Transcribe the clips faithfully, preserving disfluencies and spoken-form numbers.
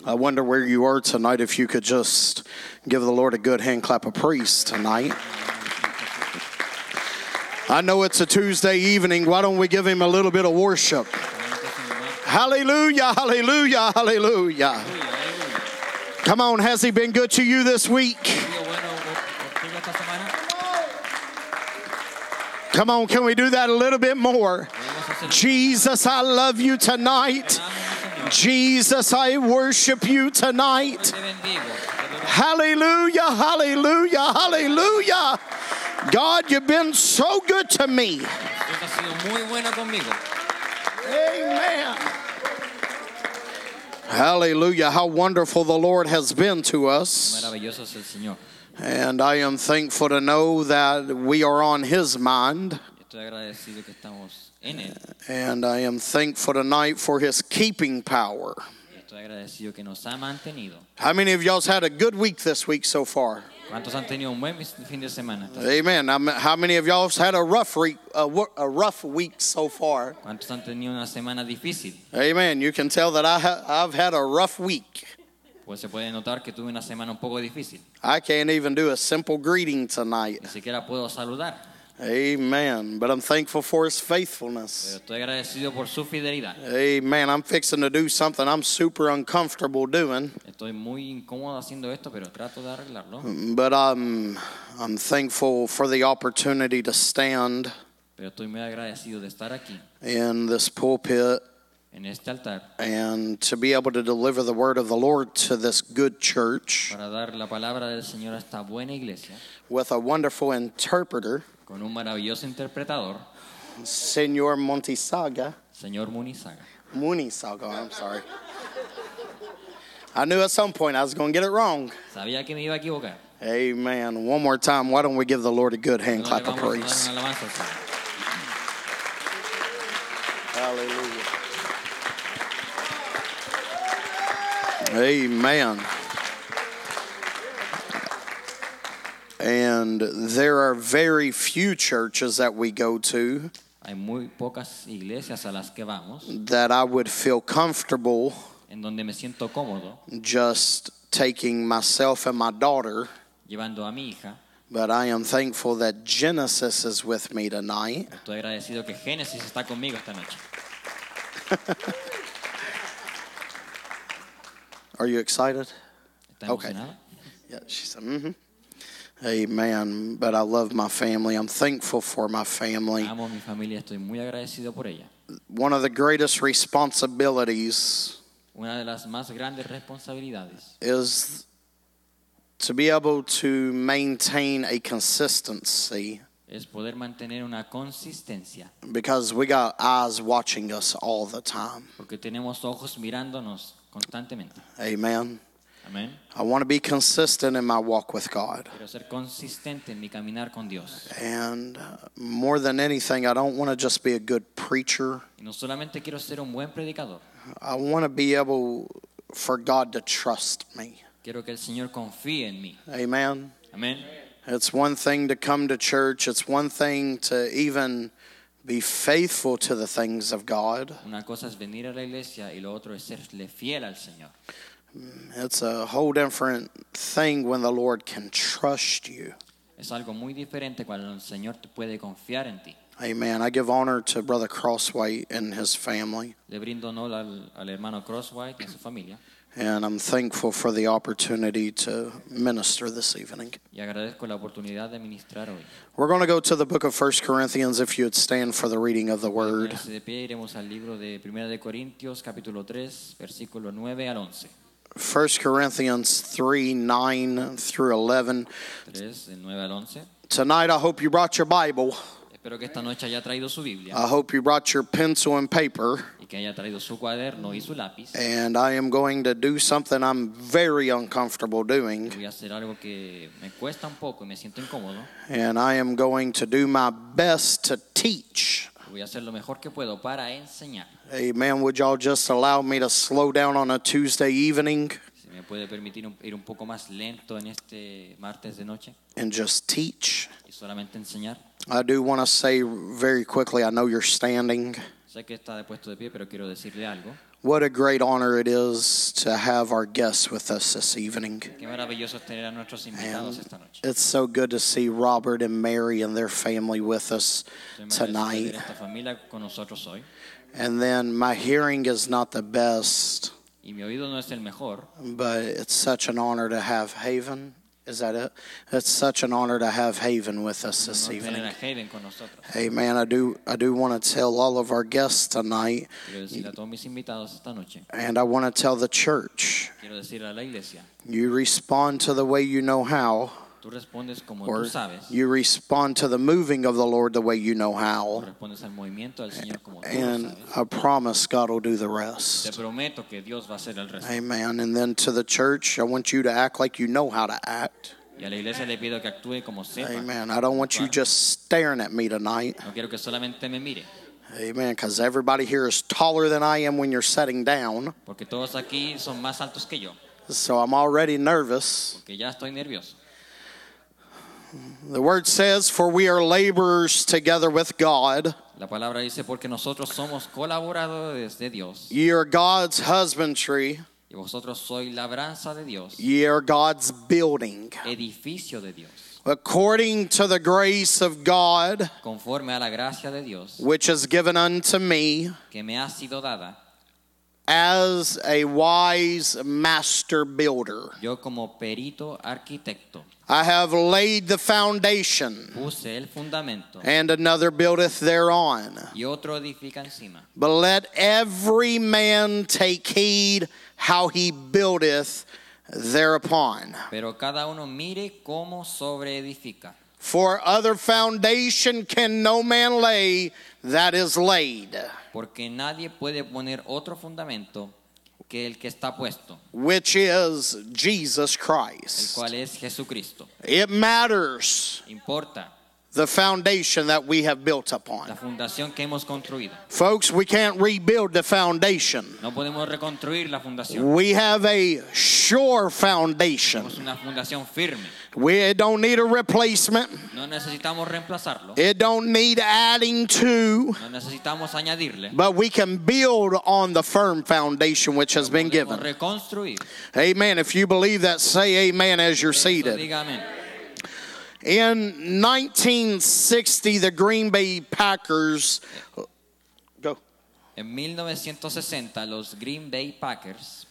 I wonder where you are tonight if you could just give the Lord a good hand clap of praise tonight. I know it's a Tuesday evening. Why don't we give him a little bit of worship? Hallelujah, hallelujah, hallelujah. Come on, has he been good to you this week? Come on, can we do that a little bit more? Jesus, I love you tonight. Jesus, I worship you tonight. Hallelujah, hallelujah, hallelujah. God, you've been so good to me. Amen. Hallelujah. How wonderful the Lord has been to us. And I am thankful to know that we are on his mind. And I am thankful tonight for his keeping power. How many of y'all's had a good week this week so far? Amen. How many of y'all's had a rough week, a, a rough week so far? Amen. You can tell that I ha- I've had a rough week. I can't even do a simple greeting tonight. Amen. But I'm thankful for his faithfulness. Amen. I'm fixing to do something I'm super uncomfortable doing. But I'm, I'm thankful for the opportunity to stand in this pulpit and to be able to deliver the word of the Lord to this good church with a wonderful interpreter. Con un maravilloso interpretador, Señor Montisaga. Señor Munizaga. Munizaga, I'm sorry. I knew at some point I was going to get it wrong. Sabía que me iba a equivocar. Amen. One more time, why don't we give the Lord a good hand clap of praise? Hallelujah. Amen. And there are very few churches that we go to Hay muy pocas iglesias a las que vamos, that I would feel comfortable en donde me siento cómodo, just taking myself and my daughter. llevando a mi hija. But I am thankful that Genesis is with me tonight. Estoy agradecido que Génesis está conmigo esta noche. Are you excited? ¿Está emocionada? Okay. Yeah, she said, mm-hmm. Amen. But I love my family. I'm thankful for my family. Amo a mi familia, estoy muy agradecido por ella. One of the greatest responsibilities Una de las más grandes responsabilidades is to be able to maintain a consistency. Es poder mantener una consistencia. Because we got eyes watching us all the time. Porque tenemos ojos mirándonos constantemente. Amen. Amén. I want to be consistent in my walk with God. Quiero ser consistente en mi caminar con Dios. And uh, more than anything, I don't want to just be a good preacher. Y no solamente quiero ser un buen predicador. I want to be able for God to trust me. Quiero que el Señor confíe en mí. Amen. Amén. It's one thing to come to church. It's one thing to even be faithful to the things of God. Una cosa es venir a la iglesia y lo otro es serle fiel al Señor. It's a whole different thing when the Lord can trust you. Es algo muy diferente cuando el Señor te puede confiar en ti. Amen. I give honor to Brother Crosswhite and his family. Le brindo honor al, al hermano Crosswhite y a su familia. And I'm thankful for the opportunity to minister this evening. Y agradezco la oportunidad de ministrar hoy. We're going to go to the book of First Corinthians if you would stand for the reading of the word. De pie iremos al libro de Primera de Corintios capítulo tres versículo nueve al once. First Corinthians three, nine through eleven. tres, del nueve al once. Tonight I hope you brought your Bible. Espero que esta noche haya traído su Biblia. I hope you brought your pencil and paper. Y que haya traído su cuaderno y su lápiz. And I am going to do something I'm very uncomfortable doing. Voy a hacer algo que me cuesta un poco y me siento incómodo. And I am going to do my best to teach. Voy a hacer lo mejor que puedo para enseñar. Amen. Would y'all just allow me to slow down on a Tuesday evening? Si me puede permitir un, ir un poco más lento en este martes de noche. And just teach. Y solamente enseñar. I do want to say very quickly, I know you're standing. Sé que está puesto de pie, pero quiero decirle algo. What a great honor it is to have our guests with us this evening. Qué maravilloso tener a nuestros invitados esta noche. It's so good to see Robert and Mary and their family with us tonight. Esta familia con nosotros hoy. And then my hearing is not the best, Y mi oído no es el mejor, but it's such an honor to have Haven. Is that it? It's such an honor to have Haven with us this no tener evening. a Haven con nosotros. Amen. I do I do want to tell all of our guests tonight, Quiero decirle a todos mis invitados esta noche, and I want to tell the church, quiero decirle a la iglesia, you respond to the way you know how, tú respondes como or tú sabes, you respond to the moving of the Lord the way you know tú how, respondes al movimiento del Señor como tú lo and sabes. I promise God will do the Te rest. prometo que Dios va a hacer el resto. Amen. And then to the church, I want you to act like you know how to act. Y a la iglesia le pido que actúe como sepa. Amen. I don't want you just staring at me tonight. No quiero que solamente me mire, Amen. Because everybody here is taller than I am when you're sitting down. porque todos aquí son más altos que yo, So I'm already nervous. porque ya estoy nervioso. The word says, for we are laborers together with God. La palabra dice, porque nosotros somos colaboradores de Dios, Ye are God's husbandry. y vosotros sois labranza de Dios, Ye are God's building. edificio de Dios, According to the grace of God, conforme a la gracia de Dios which is given unto me que me ha sido dada, as a wise master builder. yo como perito arquitecto I have laid the foundation, puse el fundamento, and another buildeth thereon. y otro edifica encima. But let every man take heed how he buildeth thereupon. Pero cada uno mire cómo sobreedifica. For other foundation can no man lay that is laid, Porque nadie puede poner otro fundamento que el que está puesto, which is Jesus el Christ. cual es Jesucristo. It matters Importa the foundation that we have built la upon. fundación que hemos construido. Folks, we can't rebuild the foundation. No podemos reconstruir la fundación. We have a sure foundation. Tenemos una fundación firme. We don't need a replacement. No necesitamos reemplazarlo. It don't need adding to, No necesitamos añadirle. but we can build on the firm foundation which has been Podemos given. reconstruir. Amen. If you believe that, say amen as you're Eso seated. diga amén. In nineteen sixty, the Green Bay Packers, go. En mil novecientos sesenta, los Green Bay Packers,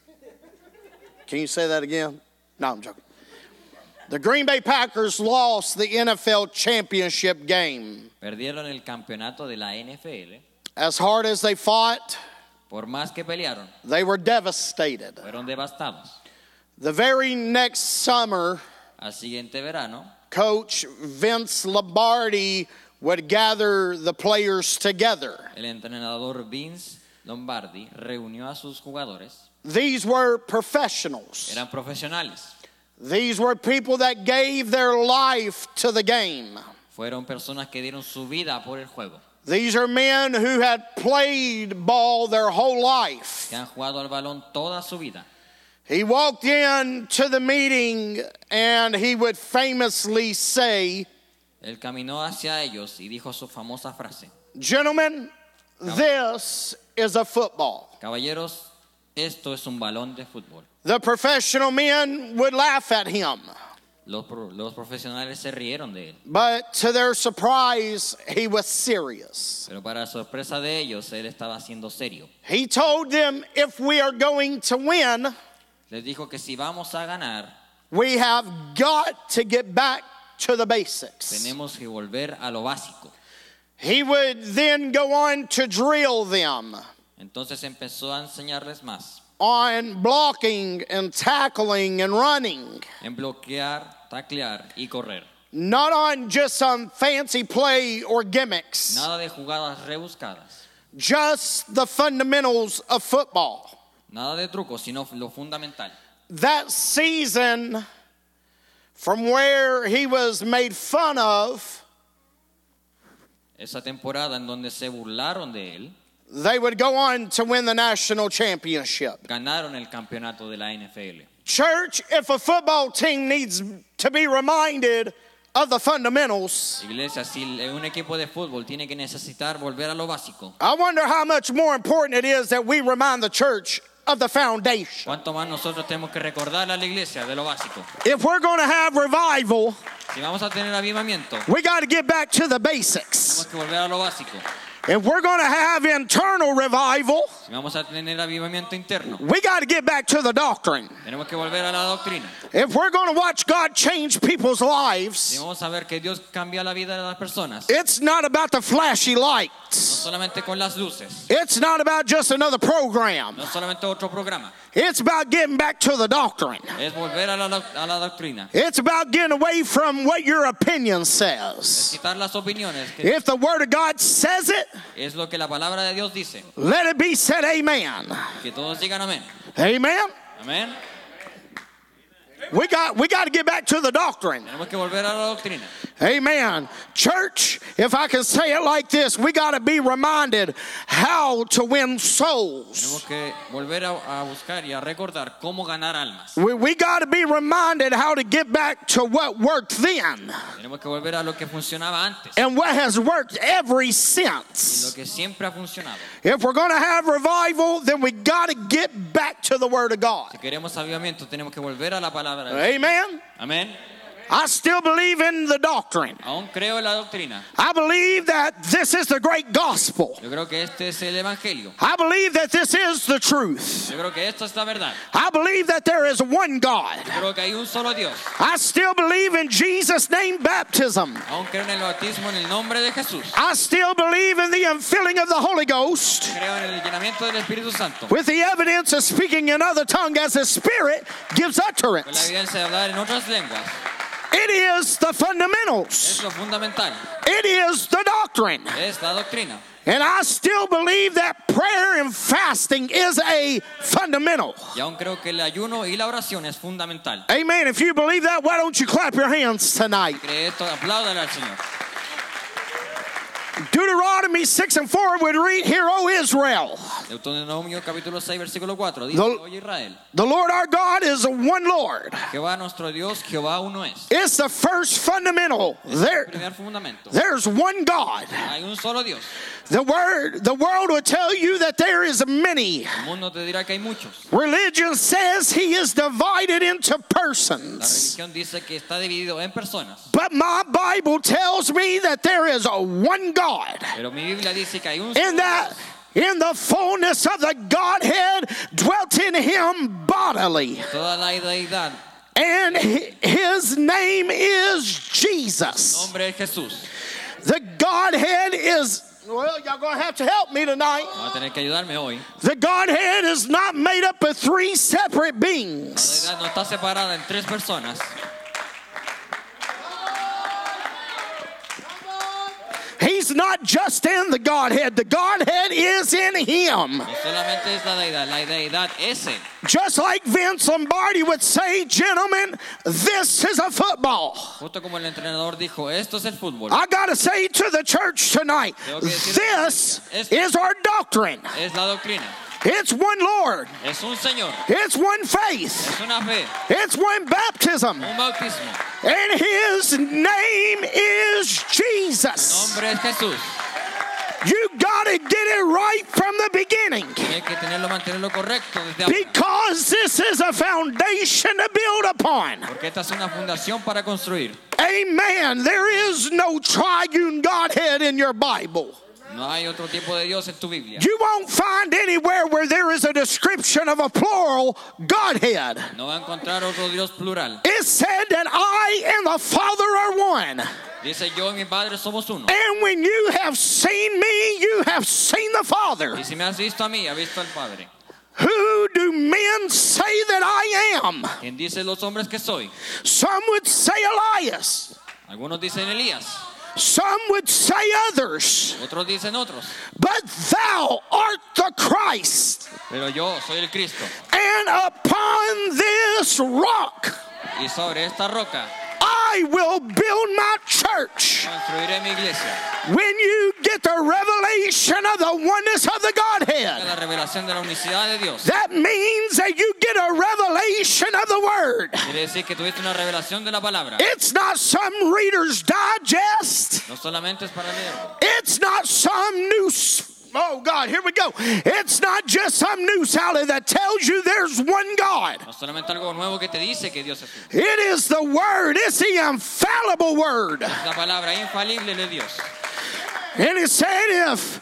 Can you say that again? No, I'm joking. The Green Bay Packers lost the N F L championship game. perdieron el campeonato de la N F L. As hard as they fought, Por más que pelearon, they were devastated. fueron devastados. The very next summer, Al siguiente verano, Coach Vince Lombardi would gather the players together. el entrenador Vince Lombardi reunió a sus jugadores. These were professionals. Eran profesionales. These were people that gave their life to the game. Fueron personas que dieron su vida por el juego, These are men who had played ball their whole life. que han jugado al balón toda su vida. He walked in to the meeting and he would famously say, Él caminó hacia ellos y dijo su famosa frase: "Gentlemen, this is a football." Caballeros, esto es un balón de fútbol. The professional men would laugh at him, Los, pro- los profesionales se rieron de él, but to their surprise, he was serious. pero para sorpresa de ellos, él estaba siendo serio. He told them, if we are going to win, Les dijo que si vamos a ganar, we have got to get back to the basics. tenemos que volver a lo básico. He would then go on to drill them Entonces empezó a enseñarles más on blocking and tackling and running. en bloquear, taclear y correr. Not on just some fancy play or gimmicks. Nada de jugadas rebuscadas, Just the fundamentals of football. nada de trucos, sino lo fundamental. That season, from where he was made fun of, Esa temporada en donde se burlaron de él, they would go on to win the national championship. ganaron el campeonato de la N F L. Church, if a football team needs to be reminded of the fundamentals, Iglesia, si un equipo de fútbol tiene que necesitar volver a lo básico, I wonder how much more important it is that we remind the church of the foundation. ¿cuánto más nosotros tenemos que recordar a la iglesia de lo básico? If we're going to have revival, Si vamos a tener avivamiento, we got to get back to the tenemos basics. que volver a lo básico. If we're going to have internal revival, Si vamos a tener avivamiento interno, we got to get back to the doctrine. tenemos que volver a la doctrina. If we're going to watch God change people's Si lives, vamos a ver que Dios cambia la vida de las personas, it's not about the flashy no lights. solamente con las luces, It's not about just another program. no solamente otro programa, It's about getting back to the doctrine. es volver a la, doc- a la doctrina, It's about getting away from what your opinion says. quitar las opiniones, que If the Word of God says it, es lo que la palabra de Dios dice, let it be said, amen. que todos digan amén. Amen. Amén. We got we got to get back to the doctrine. Tenemos que volver a la doctrina. Amen. Church, if I can say it like this, we got to be reminded how to win souls. Tenemos que volver a, a buscar y a recordar cómo ganar almas. We, we got to be reminded how to get back to what worked then Tenemos que volver a lo que funcionaba antes and what has worked ever y lo since. que siempre ha funcionado. If we're going to have revival, then we got to get back to the Word of God. Si queremos avivamiento, tenemos que volver a la palabra. Amen. Amén. I still believe in the doctrine. Aún creo en la doctrina. I believe that this is the great gospel. Yo creo que este es el evangelio. I believe that this is the truth. Yo creo que esto es la verdad. I believe that there is one God. Yo creo que hay un solo Dios. I still believe in Jesus' name baptism. Aún creo en el bautismo en el nombre de Jesús. I still believe in the infilling of the Holy Ghost Creo en el llenamiento del Espíritu Santo. with the evidence of speaking in other tongue as the Spirit gives Con la utterance. evidencia de hablar en otras lenguas. It is the fundamentals. Es lo fundamental. It is the doctrine. Es la doctrina. And I still believe that prayer and fasting is a fundamental. Y aún creo que el ayuno y la oración es fundamental. Amen. If you believe that, why don't you clap your hands tonight? Cree esto, apláudale al Señor. Deuteronomy six and four would read, "Hear, O Israel, Deuteronomio capítulo seis versículo cuatro dice, The- oye Israel, the Lord our God is one Lord." Jehová nuestro Dios, Jehová uno es. It's the first fundamental. There, Primer fundamento. there's one God. Hay un solo Dios. The word, the world will tell you that there is many. El mundo te dirá que hay muchos. Religion says He is divided into La persons. religión dice que está dividido en personas. But my Bible tells me that there is a one God. Pero mi Biblia dice que hay un In solo that, Dios. in the fullness of the Godhead dwelt in Him bodily. Toda la deidad. And hi- His name is Jesus. Nombre es Jesús. The Godhead is, well, y'all gonna have to help me tonight. Va a tener que ayudarme hoy. The Godhead is not made up of three separate La beings. deidad no está separada en tres personas. He's not just in the Godhead. The Godhead is in Him. No solamente es la deidad, la deidad es Él. Just like Vince Lombardi would say, gentlemen, this is a football. Justo como el entrenador dijo, esto es el fútbol. I gotta say to the church tonight, this is our doctrine. Es la doctrina. It's one Lord. Es un Señor. It's one faith. Es una fe. It's one baptism. Un bautismo. And His name is Jesus. Nombre es Jesús. You gotta get it right from the beginning. Hay que tenerlo, mantenerlo correcto desde ahora. Because this is a foundation to build upon. Porque esta es una fundación para construir. Amen. There is no triune Godhead in your Bible. No hay otro tipo de Dios en tu Biblia. You won't find anywhere where there is a description of a plural Godhead. No va a encontrar otro Dios plural. It said that I and the Father are one. Dice, yo y mi Padre somos uno. And when you have seen me, you have seen the Father. Y si me has visto a mí, has visto al Padre. Who do men say that I am? ¿Quién dice los hombres que soy? Some would say Elias. Algunos dicen Elías. Some would say others. Otros dicen otros. But thou art the Christ. Pero yo soy el Cristo. And upon this rock Y sobre esta roca I I will build my church. Construiré mi iglesia. When you get the revelation of the oneness of the Godhead, La revelación de la unicidad de Dios. that means that you get a revelation of the Word. Quiere decir que tuviste una revelación de la palabra. It's not some Reader's Digest. No solamente es para leer. It's not some news. Oh God, here we go. It's not just some news outlet that tells you there's one God. No solamente algo nuevo que te dice que Dios es uno. It is the Word. It's the infallible Word. Es la palabra infalible de Dios. And it said if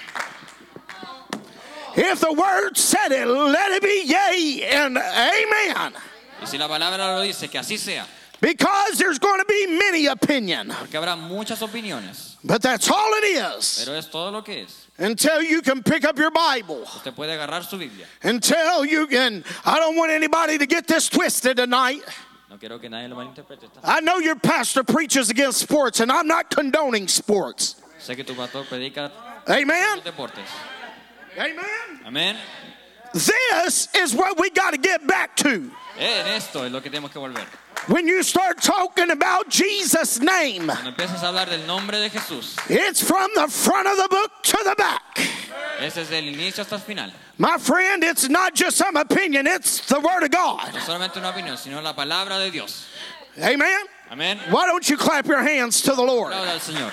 if the Word said it, let it be yea and amen. Y si la palabra lo dice, que así sea. Because there's going to be many opinions. Porque habrá muchas opiniones. But that's all it is. Pero es todo lo que es. Until you can pick up your Bible. Usted puede agarrar su Biblia. Until you can. I don't want anybody to get this twisted tonight. No quiero que nadie lo malinterprete. I know your pastor preaches against sports, and I'm not condoning sports. Sé que tu pastor predica Amen? los deportes. Amen? Amén. This is what we got to get back to. En esto es lo que tenemos que volver. When you start talking about Jesus' name, Cuando empiezas a hablar del nombre de Jesús, it's from the front of the book to the back. ese es del inicio hasta el final. My friend, it's not just some opinion, it's the Word of God. No solamente una opinión, sino la palabra de Dios. Amen? Amén. Why don't you clap your hands to the Lord? Aplauda al Señor.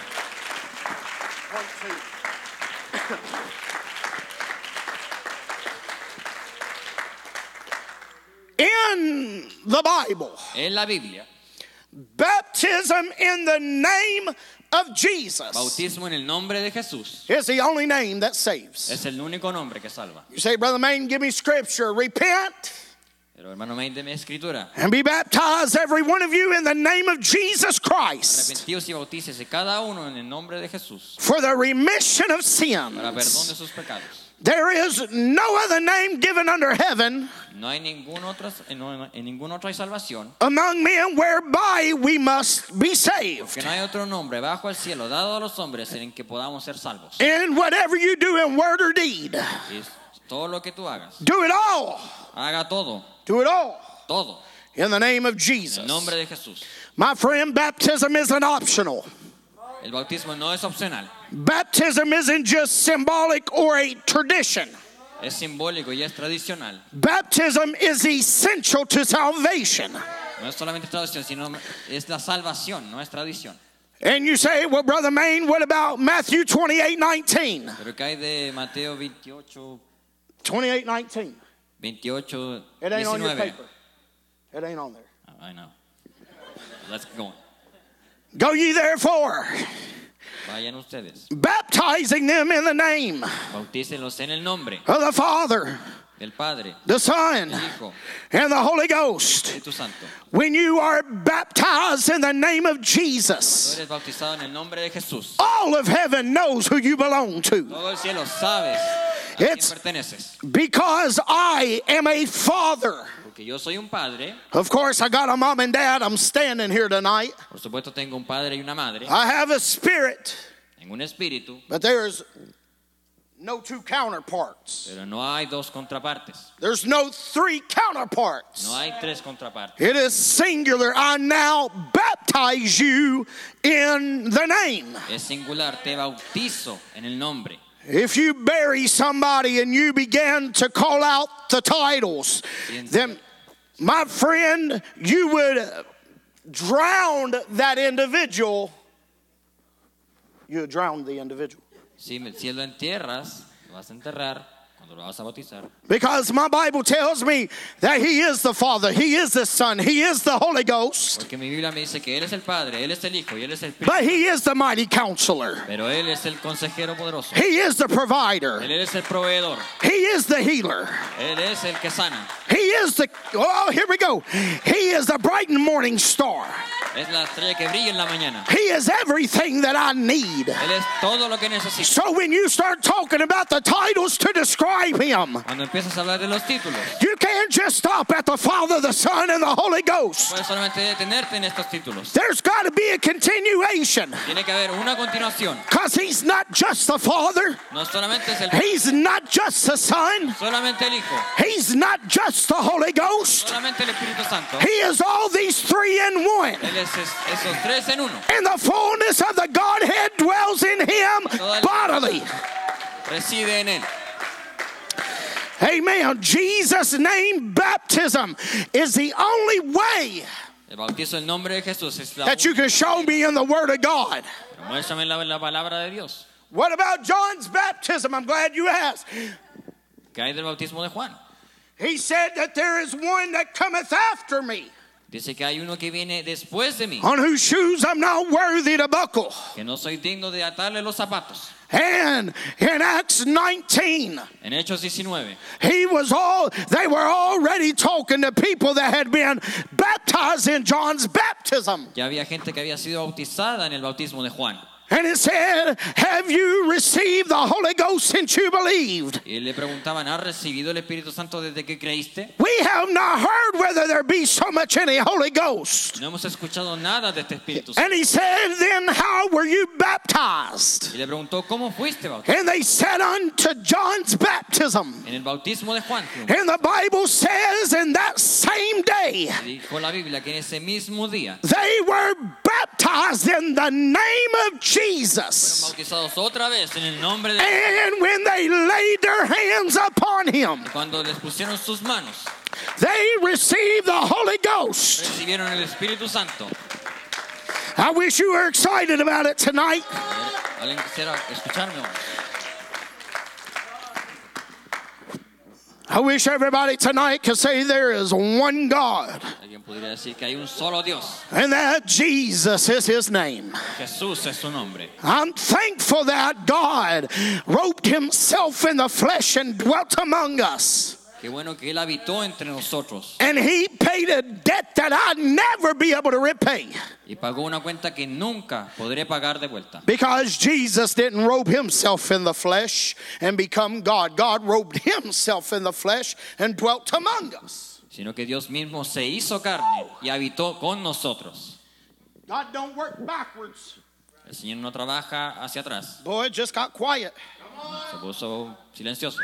In the Bible, En la Biblia, baptism in the name of Jesus bautismo en el nombre de Jesús is the only name that saves. es el único nombre que salva. You say, Brother Main, give me scripture. Repent Pero hermano, me de mi escritura. and be baptized, every one of you, in the name of Jesus Christ Arrepentíos y bautícese cada uno en el nombre de Jesús for the remission of para perdón de sins. sus pecados. There is no other name given under heaven No hay ningún otro, en, en ningún otro hay salvación, among men whereby we must be saved. que no hay otro nombre bajo el cielo dado a los hombres en que podamos ser salvos. And whatever you do in word or deed, Y todo lo que tú hagas, do it all. haga todo, Do it all todo, in the name of en Jesus. el nombre de Jesús. My friend, baptism isn't optional. El bautismo no es opcional, Baptism isn't just symbolic or a tradition. es simbólico y es tradicional. Baptism is essential to salvation. No es solamente tradición, sino es la salvación, no es tradición. And you say, well, Brother Main, what about Matthew twenty-eight nineteen? Pero ¿qué hay de Mateo veintiocho, twenty-eight nineteen. veintiocho, It ain't on your diecinueve? paper. It ain't on there. I know. Let's go. Go ye therefore, Vayan ustedes, baptizing them in the name bautícenlos en el nombre of the Father, del Padre, the Son, del Hijo, and the Holy Ghost. Espíritu Santo. When you are baptized in the name of Tú Jesus, eres bautizado en el nombre de Jesús. all of heaven knows who you belong to. Todo el cielo sabes a It's- quién perteneces. Because I am a father. Porque yo soy un padre, Of course, I got a mom and dad. I'm standing here tonight. por supuesto tengo un padre y una madre, I have a spirit, en un espíritu, but there's no two counterparts. pero no hay dos contrapartes. There's no three counterparts. No hay tres contrapartes. It is singular. I now baptize you in the name. Es singular, te bautizo en el nombre. If you bury somebody and you begin to call out the titles, then, my friend, you would drown that individual. You would drown the individual. Si, si lo entierras, lo vas a enterrar cuando lo vas a bautizar. Because my Bible tells me that He is the Father, He is the Son, He is the Holy Ghost, Porque mi Biblia me dice que Él es el Padre, Él es el Hijo y Él es el Espíritu. but He is the mighty counselor. Pero Él es el consejero poderoso. He is the provider. Él es el proveedor. He is the healer. Él es el que sana. He is the, oh, here we go. He is the bright and morning star. Es la estrella que brilla en la mañana. He is everything that I need. Él es todo lo que necesito. So when you start talking about the titles to describe describe him, Cuando empiezas a hablar de los títulos, you can't just stop at the Father, the Son, and the Holy Ghost. puedes solamente detenerte en estos títulos. There's got to be a continuation, Tiene que haber una continuación. because he's not just the Father, No solamente es el he's not just the Son, solamente el Hijo, he's not just the Holy Ghost. solamente el Espíritu Santo. He is all these three in one. Él es es- esos tres en uno. And the fullness of the Godhead dwells in him bodily. Reside en él. Amen. Jesus' name baptism is the only way El bautizo en nombre de Jesús es la that you can show me in the Word of God. única. Muéstrame la, la palabra de Dios. What about John's baptism? I'm glad you asked. ¿Qué hay del bautismo de Juan? He said that there is one that cometh after me, Dice que hay uno que viene después de mí, on whose shoes I'm not worthy to buckle. que no soy digno de atarle los zapatos. And in Acts nineteen, En Hechos diecinueve, he was all, they were already talking to people that had been baptized in John's baptism. ya había gente que había sido bautizada en el bautismo de Juan. And it said, have you received the Holy Ghost since you believed? Y le preguntaban, ¿has recibido el Espíritu Santo desde que creíste? We have not heard whether there be so much any Holy Ghost. No hemos escuchado nada de este Espíritu Santo. And he said, then how were you baptized? Y le preguntó, ¿cómo fuiste bautizado? And they said unto John's baptism. En el bautismo de Juan. And the Bible says in that same day, Dijo la Biblia que en ese mismo día they were baptized in the name of fueron Jesus. bautizados otra vez en el nombre de And when they laid their hands upon him, Cuando les pusieron sus manos, they received the Holy Ghost. recibieron el Espíritu Santo. I wish you were excited about it tonight. ¿Alguien quisiera escucharme hoy? I wish everybody tonight could say there is one God, Alguien podría decir que hay un solo Dios. and that Jesus is his name. Jesús es su nombre. I'm thankful that God robed himself in the flesh and dwelt among us. Qué bueno que Él habitó entre nosotros And he paid a debt that I'd never be able to repay. y pagó una cuenta que nunca podré pagar de vuelta. Because Jesus didn't robe himself in the flesh and become God. God robed himself in the flesh and dwelt among us. Sino que Dios mismo se hizo carne y habitó con nosotros. God don't work backwards. El Señor no trabaja hacia atrás. Boy, it just got quiet. Se puso silencioso.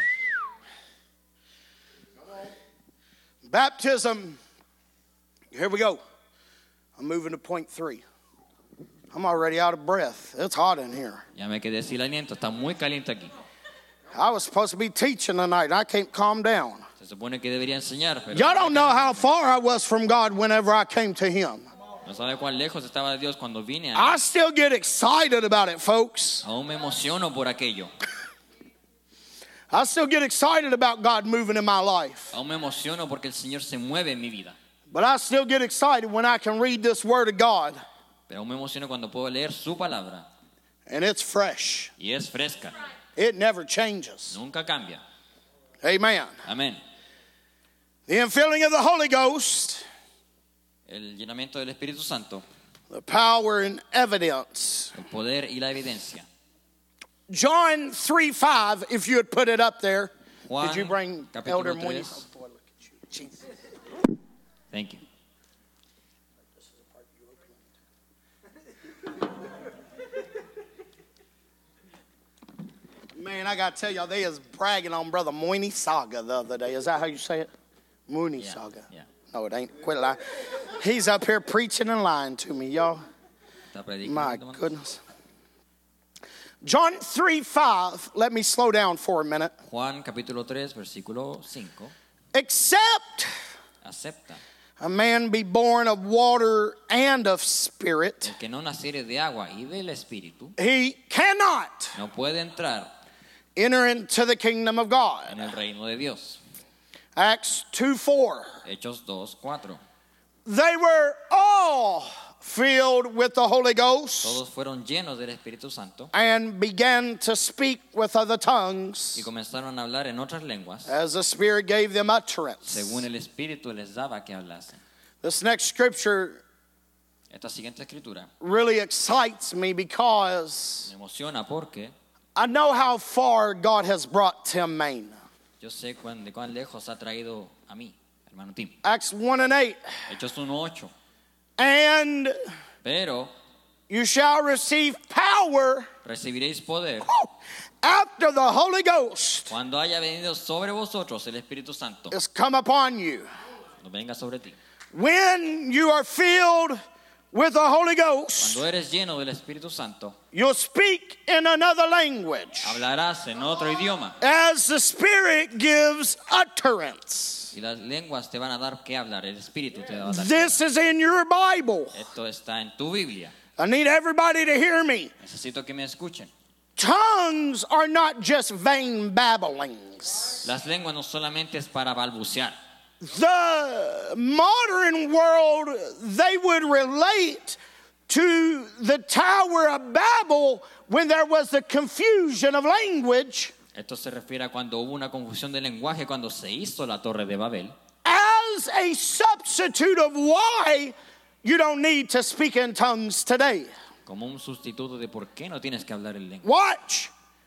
Baptism. Here we go. I'm moving to point three. I'm already out of breath. It's hot in here. Ya me quedé sin aliento. Está muy caliente aquí. I was supposed to be teaching tonight, and I can't calm down. Se supone que debería enseñar, pero Y'all don't know how far I was from God whenever I came to him. no sabe cuán lejos estaba de Dios cuando vine. A... I still get excited about it, folks. Aún me emociono por aquello. I still get excited about God moving in my life. Aún me emociono porque el Señor se mueve en mi vida. But I still get excited when I can read this Word of God, Pero aún me emociono cuando puedo leer su palabra. and it's fresh. Y es fresca. It never changes. Nunca cambia. Amen. Amén. The infilling of the Holy Ghost, El llenamiento del Espíritu Santo. the power and evidence. El poder y la evidencia. John three five, if you had put it up there. Juan, Did you bring capítulo Elder Mooney? tres. Oh, boy, look at you. Jesus. Thank you. Man, I got to tell y'all, they is bragging on Brother Mooney Saga the other day. Is that how you say it? Mooney Yeah, Saga. yeah. No, it ain't. Quit lying. He's up here preaching and lying to me, y'all. Está predicando, My hermanos. goodness. John three five, let me slow down for a minute. Juan capítulo tres, versículo cinco. Except Acepta. a man be born of water and of spirit, El que no naciere de agua y del Espíritu he cannot no puede entrar enter into the kingdom of God. en el reino de Dios. Acts two four. Hechos dos, cuatro. They were all filled with the Holy Ghost Todos fueron llenos del Espíritu Santo and began to speak with other y tongues comenzaron a hablar en otras lenguas as the Spirit gave them utterance. según el Espíritu les daba que hablasen. This next scripture Esta siguiente escritura really excites me because me emociona porque I know how far God has brought Tim Main. Yo sé cuán, de cuán lejos ha traído a mí, hermano Tim. Acts one and eight. Hechos uno ocho. And Pero you shall receive power recibiréis poder after the Holy Ghost cuando haya venido sobre vosotros el Espíritu Santo. is come upon you. No venga sobre ti. When you are filled with the Holy Ghost, Cuando eres lleno del Espíritu Santo, you'll speak in another language hablarás en otro idioma as the Spirit gives utterance. y las lenguas te van a dar qué hablar. El Espíritu te va a dar. This is in your Bible. Esto está en tu Biblia. I need everybody to hear me. Necesito que me escuchen. Tongues are not just vain babblings. Las lenguas no solamente es para balbucear. The modern world, they would relate to the Tower of Babel when there was the confusion of language Esto se refiere a cuando hubo una confusión de lenguaje cuando se hizo la Torre de Babel. as a substitute of why you don't need to speak in tongues today. Como un sustituto de por qué no tienes que hablar en lengua. Watch.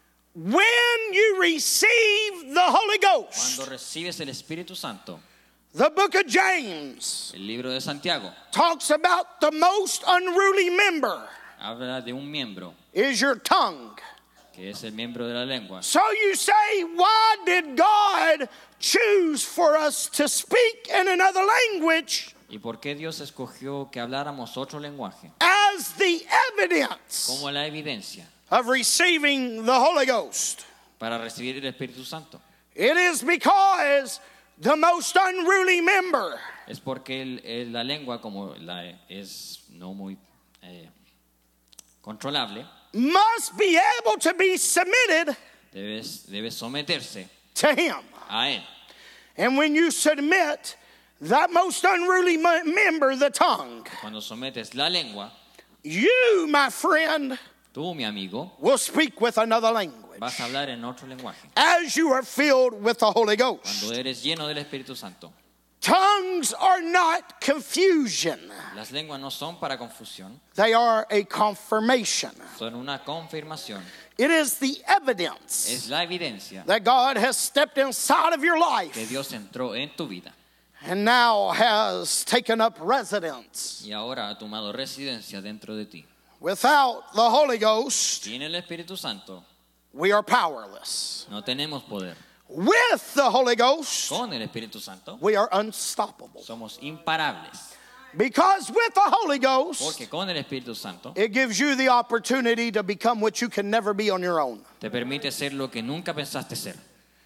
When you receive the Holy Ghost, Cuando recibes el Espíritu Santo, the book of James el libro de Santiago talks about the most unruly member habla de un miembro is your tongue. que es el miembro de la lengua. So you say, why did God choose for us to speak in another language ¿Y por qué Dios escogió que habláramos otro lenguaje? as the evidence Como la evidencia of receiving the Holy Ghost? para recibir el Espíritu Santo. It is because the most unruly member Es porque el- el- la lengua, como la es no muy eh, controlable, must be able to be submitted debes, debe someterse to Him. a Él. And when you submit that most unruly mo- member, the tongue, Cuando sometes la lengua, you, my friend, tú, mi amigo, will speak with another language vas a hablar en otro lenguaje. as you are filled with the Holy Ghost. Cuando eres lleno del Espíritu Santo. Tongues are not confusion. Las lenguas no son para confusión, They are a confirmation. son una confirmación. It is the evidence Es la evidencia that God has stepped inside of your que life Dios entró en tu vida and now has taken up residence. y ahora ha tomado residencia dentro de ti. Without the Holy Ghost, Sin el Espíritu Santo we are powerless. no tenemos poder. With the Holy Ghost, Con el Espíritu Santo we are unstoppable. somos imparables. Because with the Holy Ghost, Porque con el Espíritu Santo it gives you the opportunity to become what you can never be on your own. te permite ser lo que nunca pensaste ser.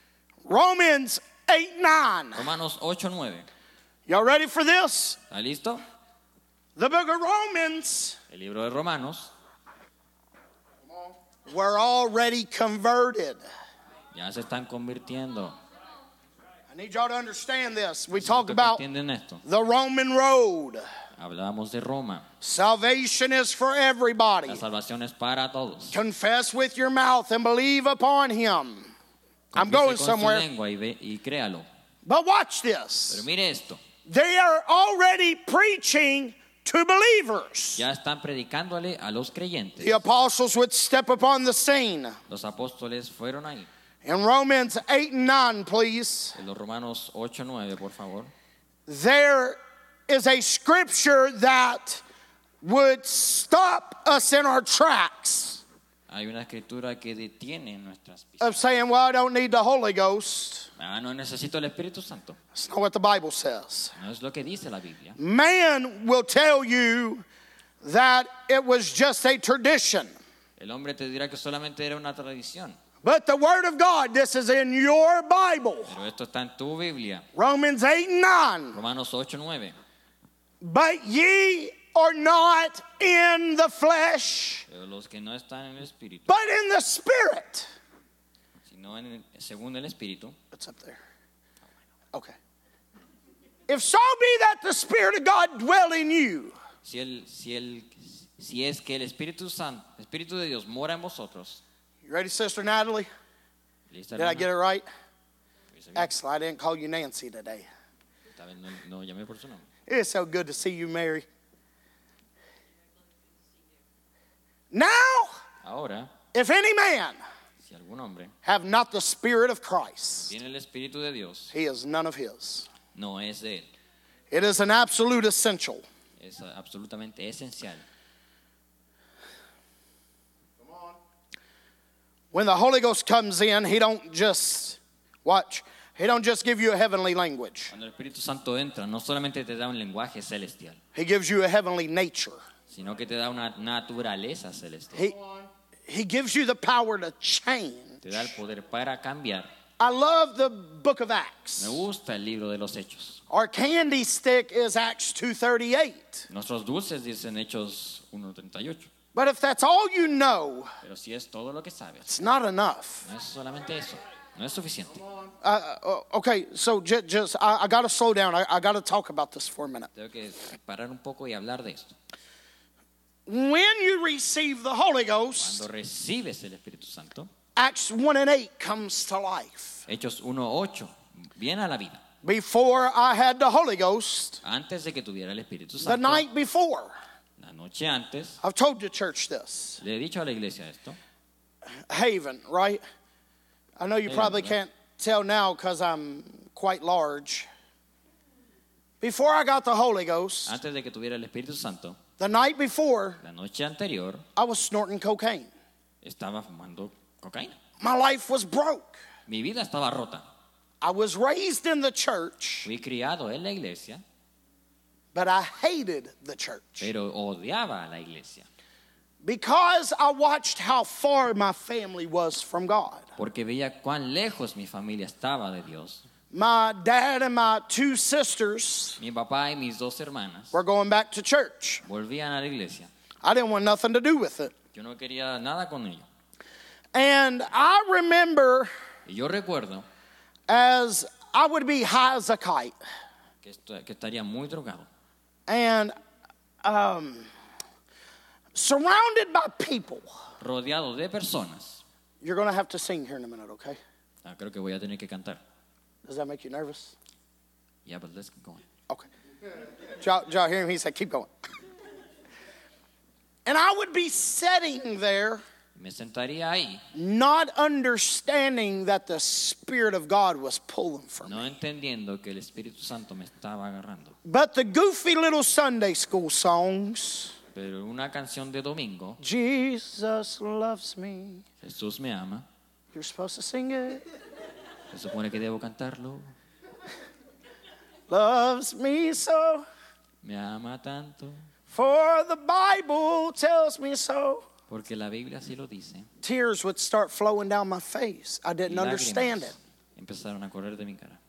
Romans eight nine. Romanos ocho nueve. Y'all ready for this? ¿Está listo? The book of Romans, El libro de Romanos we're already converted. ya se están convirtiendo. I need y'all to understand this. We talk Necesito que about entienden esto. the Roman road. Hablábamos de Roma. Salvation is for everybody. La salvación es para todos. Confess with your mouth and believe upon Him. I'm Confiese going con su somewhere. lengua y, ve, y créalo. But watch this. Pero mire esto. They are already preaching to believers. Ya están predicándole a los creyentes. The apostles would step upon the scene. Los apóstoles fueron ahí. In Romans eight and nine, please, En los Romanos ocho nueve, por favor. there is a scripture that would stop us in our tracks Hay una escritura que detiene nuestras pistas. of saying, well, I don't need the Holy Ghost. Ah, no necesito el Espíritu Santo. That's not what the Bible says. No es lo que dice la Biblia. Man will tell you that it was just a tradition. El hombre te dirá que solamente era una tradición. But the Word of God, this is in your Bible. Pero esto está en tu Biblia. Romans eight and nine. Romanos ocho nueve. But ye are not in the flesh, Pero los que no están en el Espíritu, but in the Spirit. sino en el- según el Espíritu. It's up there. Okay. If so be that the Spirit of God dwell in you, Si, el, si, el, si es que el Espíritu Santo, el Espíritu de Dios mora en vosotros. you ready, Sister Natalie? ¿Lista, Did I hermana? get it right? ¿Lo hice bien? Excellent. I didn't call you Nancy today. Esta vez no, no llamé por su nombre. It is so good to see you, Mary. Now, Ahora, if any man si Si algún hombre have not the Spirit of Christ, tiene el Espíritu de Dios, he is none of his. no es de él. It is an absolute essential. Es absolutamente esencial. When the Holy Ghost comes in, he don't just, watch, he don't just give you a heavenly language. Cuando el Espíritu Santo entra, no solamente te da un lenguaje celestial, He gives you a heavenly nature. sino que te da una naturaleza celestial. He, he gives you the power to change. Te da el poder para cambiar. I love the book of Me Acts. gusta el libro de los Hechos. Our candy stick is Acts two thirty-eight. Nuestros dulces dicen Hechos uno treinta y ocho. But if that's all you know, Pero si es todo lo que sabes, it's not enough. no es solamente eso, no es suficiente. Uh, uh, okay, so just, just I, I got to slow down. I, I got to talk about this for a minute. Tengo que parar un poco y hablar de esto. When you receive the Holy Ghost, Cuando recibes el Espíritu Santo, Acts one and eight comes to life. Hechos uno ocho, viene a la vida. Before I had the Holy Ghost, Antes de que tuviera el Espíritu the Santo, night before, la noche antes, I've told the church this. le he dicho a la iglesia esto. Haven, right? I know you Haven, probably right. can't tell now because I'm quite large. Before I got the Holy Ghost, Antes de que tuviera el Espíritu Santo, the night before, la noche anterior, I was snorting cocaine. estaba fumando cocaína. My life was broke. Mi vida estaba rota. I was raised in the church, Fui criado en la iglesia, but I hated the church pero odiaba a la iglesia. because I watched how far my family was from God. Porque veía cuán lejos mi familia estaba de Dios. My dad and my two sisters Mi papá y mis dos hermanas were going back to church. volvían a la iglesia. I didn't want nothing to do with it. Yo no quería nada con ello. And I remember Y yo recuerdo as I would be high as a kite. que, esto- que estaría muy drogado. And um, surrounded by people. Rodeado de personas. You're going to have to sing here in a minute, okay? Ah, creo que voy a tener que cantar. Does that make you nervous? Yeah, but let's keep going. Okay. Did y'all, did y'all hear him? He said, keep going. And I would be sitting there Me sentaría ahí, not understanding that the Spirit of God was pulling from me. no entendiendo que el Espíritu Santo me estaba agarrando. But the goofy little Sunday school songs, Pero una canción de domingo, Jesus loves me. Jesús me ama, You're supposed to sing it. se supone que debo cantarlo. Loves me so, Me ama tanto, for the Bible tells me so. porque la Biblia así lo dice. Tears would start flowing down my face. I Y didn't understand it. lágrimas empezaron a correr de mi cara.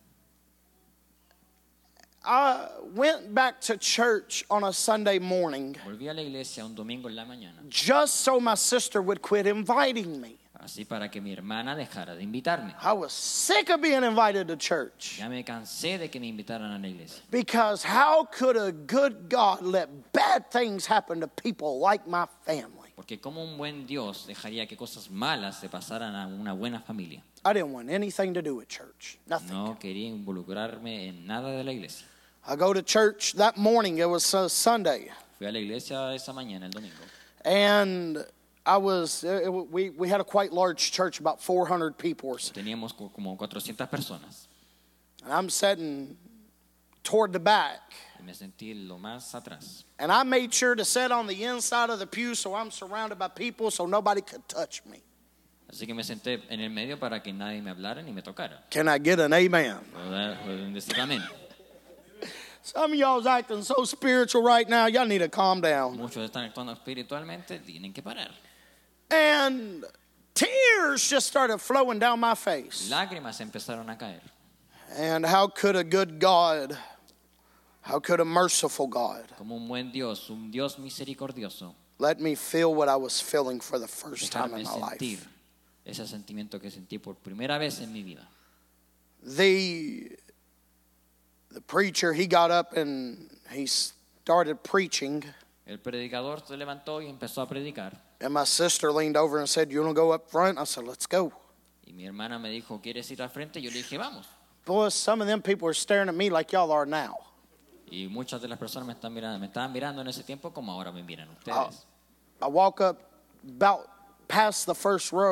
I went back to church on a Sunday morning Volví a la iglesia un domingo en la mañana, just so my sister would quit inviting me. así para que mi hermana dejara de invitarme. I was sick of being invited to church Ya me cansé de que me invitaran a la iglesia. because how could a good God let bad things happen to people like my family? Porque como un buen Dios dejaría que cosas malas se pasaran a una buena familia. I didn't want anything to do with church. Nothing. No quería involucrarme en nada de la iglesia. I go to church that morning. It was a Sunday. Fui a la iglesia esa mañana, el domingo. And I was, it, we, we had a quite large church, about four hundred people or so. Teníamos co- como cuatrocientas personas. And I'm sitting toward the back. Y me sentí lo más atrás. And I made sure to sit on the inside of the pew so I'm surrounded by people so nobody could touch me. Así que me senté en el medio para que nadie me hablara ni me tocara. Can I get an amen? Puedo- puedo decir amén. Some of y'all's acting so spiritual right now. Y'all need to calm down. Muchos están actuando espiritualmente, tienen que parar. And tears just started flowing down my face. Lágrimas empezaron a caer. And how could a good God, how could a merciful God Como un buen Dios, un Dios misericordioso, let me feel what I was feeling for the first time in dejarme my sentir life? ese sentimiento que sentí por primera vez en mi vida. The, the preacher, he got up and he started preaching. El predicador se levantó y empezó a predicar. And my sister leaned over and said, you want to go up front? I said, let's go. Y mi hermana me dijo, ¿quieres ir al frente? Yo le dije, vamos. Boy, some of them people are staring at me like y'all are now. Y muchas de las personas me, están mirando, me estaban mirando en ese tiempo como ahora me miran I, ustedes. I walk up about past the first row.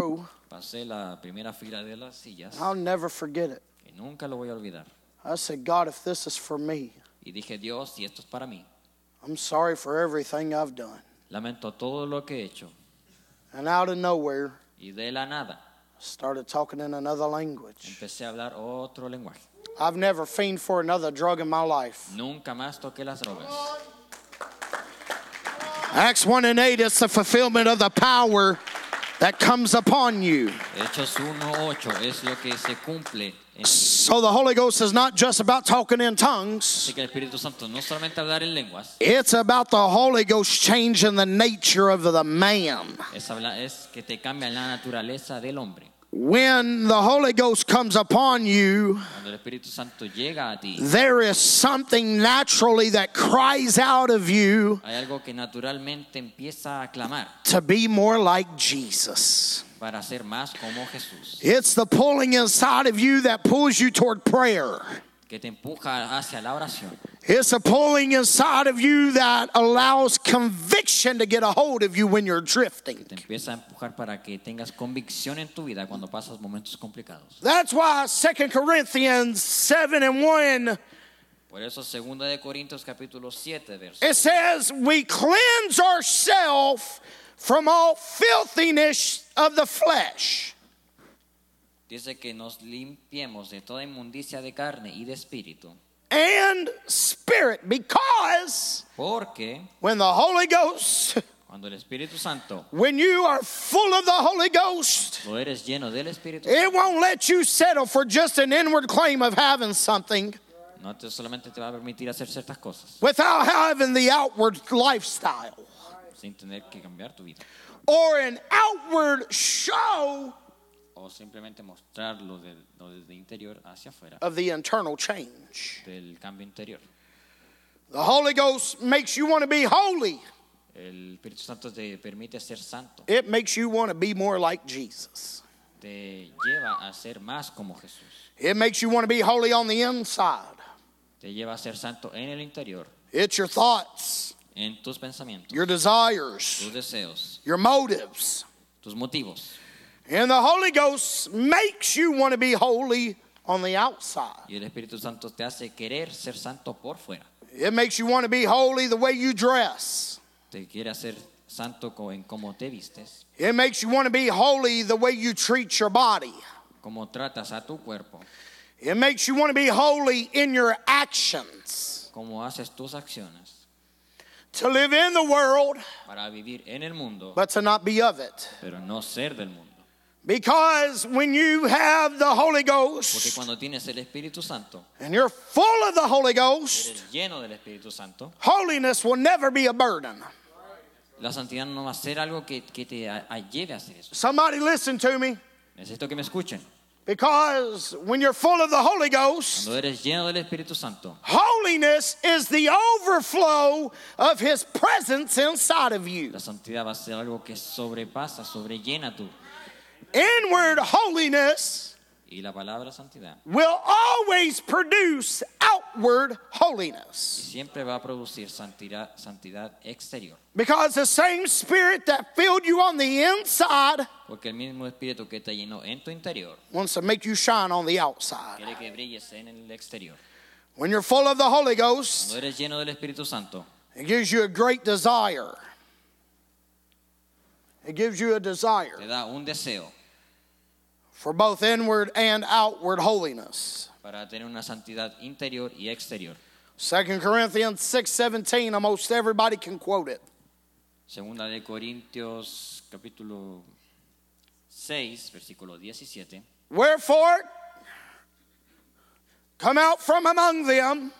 Pasé la primera fila de las sillas I'll never forget it. y nunca lo voy a olvidar. I said, God, if this is for me, Y dije, Dios, si esto es para mí, I'm sorry for everything I've done. lamento todo lo que he hecho. And out of nowhere, Y de la nada I started talking in another language. empecé a hablar otro lenguaje. I've never fiended for another drug in my life. Nunca más toqué las drogas. Acts one and eight is the fulfillment of the power that comes upon you. Hechos uno ocho es lo que se cumple. En... So the Holy Ghost is not just about talking in tongues. Así que el Espíritu Santo no solamente hablar en lenguas, It's about the Holy Ghost changing the nature of the man. es, hablar, es que te cambia la naturaleza del hombre. When the Holy Ghost comes upon you, Cuando el Espíritu Santo llega a ti, there is something naturally that cries out of you hay algo que naturalmente empieza a clamar to be more like Jesus. para ser más como Jesús, It's the pulling inside of you that pulls you toward prayer. que te empuja hacia la oración. It's a pulling inside of you that allows conviction to get a hold of you when you're drifting. Te empieza a empujar para que tengas convicción en tu vida cuando pasas momentos complicados. That's why Second Corinthians seven and one, Por eso, segunda de Corintios capítulo siete, verso, it says, we cleanse ourselves from all filthiness of the flesh. dice que nos limpiemos de toda inmundicia de carne y de espíritu. And spirit, because Porque when the Holy Ghost, cuando el Espíritu Santo, when you are full of the Holy Ghost, lo eres lleno del Espíritu it Santo, won't let you settle for just an inward claim of having something no te, solamente te va a permitir hacer ciertas cosas without having the outward lifestyle sin tener que cambiar tu vida. or an outward show O simplemente mostrar lo, de, lo desde interior hacia afuera, of the internal change. del cambio interior. The Holy Ghost makes you want to be holy. El Espíritu Santo te permite ser santo. It makes you want to be more like Jesus. Te lleva a ser más como Jesús. It makes you want to be holy on the inside. Te lleva a ser santo en el interior, It's your thoughts, en tus pensamientos, your desires, tus deseos, your motives. tus motivos. And the Holy Ghost makes you want to be holy on the outside. Y el Espíritu Santo te hace querer ser santo por fuera. It makes you want to be holy the way you dress. Te quiere hacer santo co- en cómo te vistes, It makes you want to be holy the way you treat your body. cómo tratas a tu cuerpo, It makes you want to be holy in your actions. cómo haces tus acciones To live in the world, para vivir en el mundo, but to not be of it. pero no ser del mundo. Because when you have the Holy Porque Ghost cuando tienes el Espíritu Santo, and you're full of the Holy Ghost, eres lleno del Espíritu Santo, holiness will never be a burden. la santidad no va a ser algo que, que te a- a lleve a hacer eso. Somebody listen to me. Necesito que me escuchen. Because when you're full of the Holy Ghost, Cuando eres lleno del Espíritu Santo, holiness is the overflow of His presence inside of you. la santidad va a ser algo que sobrepasa, sobrellena tu. Inward holiness Y la palabra santidad will always produce outward holiness. siempre va a producir santidad, santidad exterior. Because the same Spirit that filled you on the inside Porque el mismo Espíritu que te llenó en tu interior wants to make you shine on the outside. quiere que brilles en el exterior. When you're full of the Holy Ghost, Cuando eres lleno del Espíritu Santo, it gives you a great desire. It gives you a desire te da un deseo for both inward and outward holiness. para tener una santidad interior y exterior. Second Corinthians six seventeen, almost everybody can quote it. Segunda de Corintios capítulo seis, versículo diecisiete. Wherefore, come out from among them,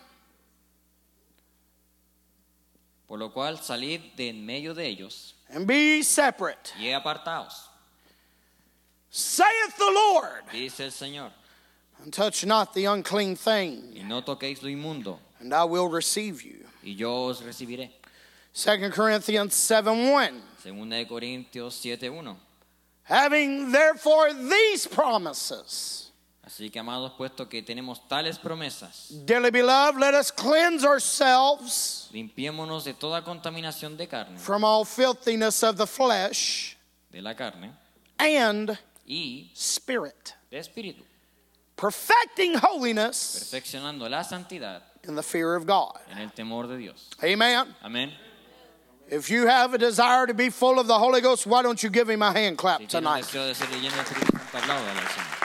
Por lo cual salid de en medio de ellos and be ye separate, y apartaos, saith the Lord, dice el Señor, and touch not the unclean thing, y no toquéis lo inmundo, and I will receive you. y yo os recibiré. Second Corinthians seven one. Segunda de Corintios siete uno. Having therefore these promises, Así que, amados, puesto que tenemos tales promesas, dearly beloved, let us cleanse ourselves limpiémonos de toda contaminación de carne, from all filthiness of the flesh de la carne, and y spirit. de espíritu, Perfecting holiness perfeccionando la santidad in the fear of God. en el temor de Dios. Amen. Amén. If you have a desire to be full of the Holy Ghost, why don't you give him a hand clap Si tiene un tonight? deseo de ser lleno del Espíritu Santo, apláudale al Señor.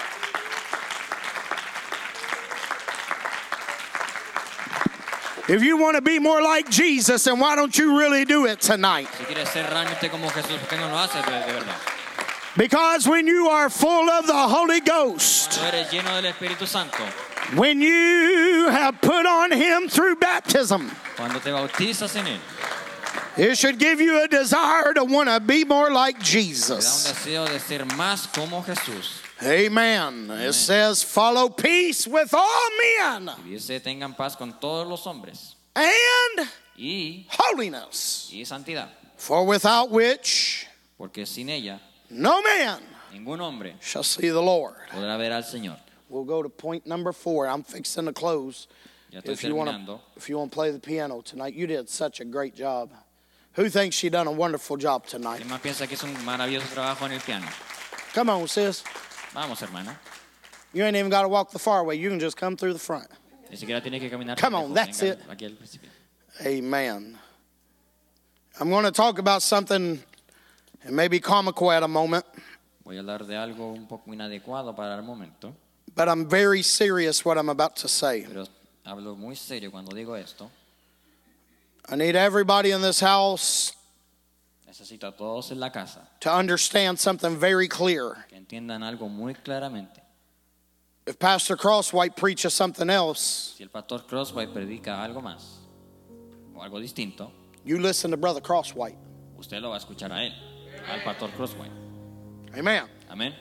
If you want to be more like Jesus, then why don't you really do it tonight? Si quieres ser realmente como Jesús, ¿por qué no lo haces de, de verdad? Because when you are full of the Holy Ghost, Cuando eres lleno del Espíritu Santo, when you have put on him through baptism, cuando te bautizas en Él, it should give you a desire to want to be more like te da un Jesus. deseo de ser más como Jesús. Amen. It says, follow peace with all men Y dice, tengan paz con todos los hombres and y, holiness, y santidad, for without which porque sin ella no man ningún hombre shall see the Lord. podrá ver al Señor. We'll go to point number four. I'm fixing to close. Ya estoy If you want to, terminando. if you want to play the piano tonight, you did such a great job. Who thinks she done a wonderful job tonight? ¿Quién más piensa que es un maravilloso trabajo en el piano? Come on, sis. Vamos, hermana. You ain't even got to walk the far way. You can just come through the front. Ni siquiera tiene que caminar. Come tan on, lejos. that's Venga, it. Aquí al principio. Amen. I'm going to talk about something, it may be comical at a moment, Voy a hablar de algo un poco inadecuado para el momento, but I'm very serious what I'm about to say. pero hablo muy serio cuando digo esto. I need everybody in this house Necesito a todos en la casa to understand something very clear. que entiendan algo muy claramente. If Pastor Crosswhite preaches something else, Si el pastor Crosswhite predica algo más o algo distinto, you listen to Brother Crosswhite. usted lo va a escuchar a él, al pastor Crosswhite. Amen. Amén.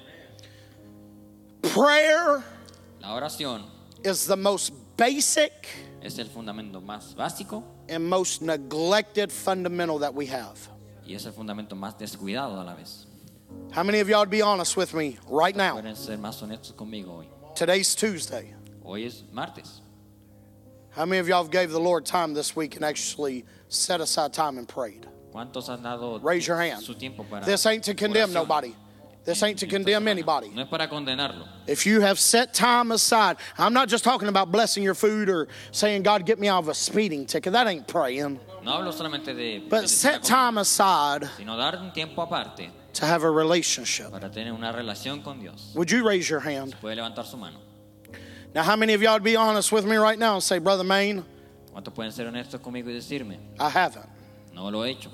Prayer La oración is the most basic es el fundamento más básico and most neglected fundamental that we have. y es el fundamento más descuidado a la vez. How many of y'all would be honest with me right now? Pueden ser más honestos conmigo hoy. Today's Tuesday. Hoy es martes. How many of y'all gave the Lord time this week and actually set aside time and prayed? ¿Cuántos han dado Raise your hand. su tiempo para This ain't to condemn oración nobody. This ain't to en esta condemn semana? anybody. No es para condenarlo. If you have set time aside, I'm not just talking about blessing your food or saying, God, get me out of a speeding ticket. That ain't praying. No hablo solamente de But bendecir set la comida, time aside sino dar un tiempo aparte to have a relationship. para tener una relación con Dios. Would you raise your hand? Puede levantar su mano. Now, how many of y'all would be honest with me right now and say, Brother Maine, ¿Cuántos pueden ser honestos conmigo y decirme? I haven't. No lo he hecho.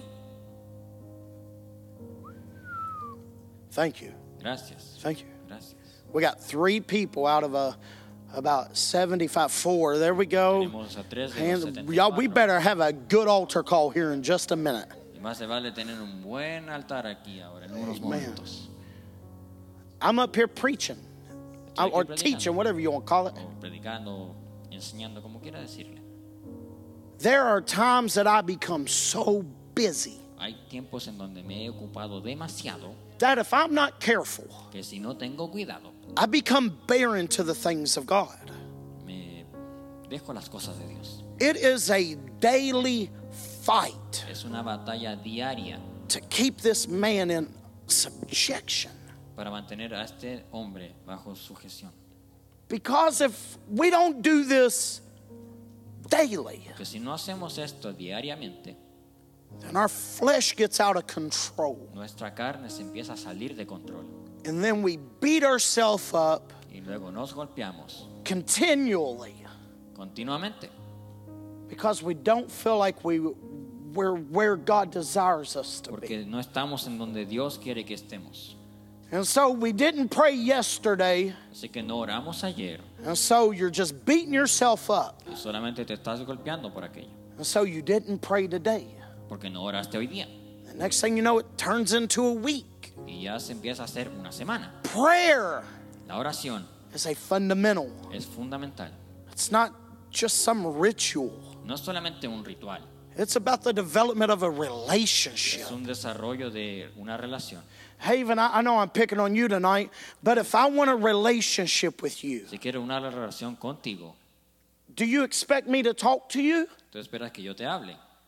Thank you. Gracias. Thank you. Gracias. We got three people out of a, about seventy-five. Four. There we go. Tenemos a tres de los And setenta y y'all, we cuatro. better have a good altar call here in just a minute. Y más se vale tener un buen altar aquí ahora en unos Amen. momentos. I'm up here preaching Estoy aquí or predicando, teaching, whatever you want to call it. o predicando, enseñando, como quiera decirle. There are times that I become so busy Hay tiempos en donde me he ocupado demasiado that if I'm not careful, que si no tengo cuidado, I become barren to the things of God. me dejo las cosas de Dios. It is a daily fight Es una batalla diaria to keep this man in subjection. para mantener a este hombre bajo sujeción. Because if we don't do this daily, Porque si no hacemos esto diariamente, then our flesh gets out of control. nuestra carne se empieza a salir de control. And then we beat ourselves up Y luego nos golpeamos continually continuamente because we don't feel like we, we're where God desires us to be. porque no estamos en donde Dios quiere que estemos. And so we didn't pray yesterday, Así que no oramos ayer and so you're just beating yourself up. y solamente te estás golpeando por aquello, And so you didn't pray today. porque no oraste hoy día. The next thing you know, it turns into a week. Y ya se empieza a hacer una semana. Prayer La oración is a fundamental. es fundamental. It's not just some ritual. No es solamente un ritual, It's about the development of a es relationship. un desarrollo de una relación. Haven, I, I know I'm picking on you tonight, but if I want a relationship with you, Si quiero una relación contigo, do you expect me to talk to you? tú esperas que yo te hable.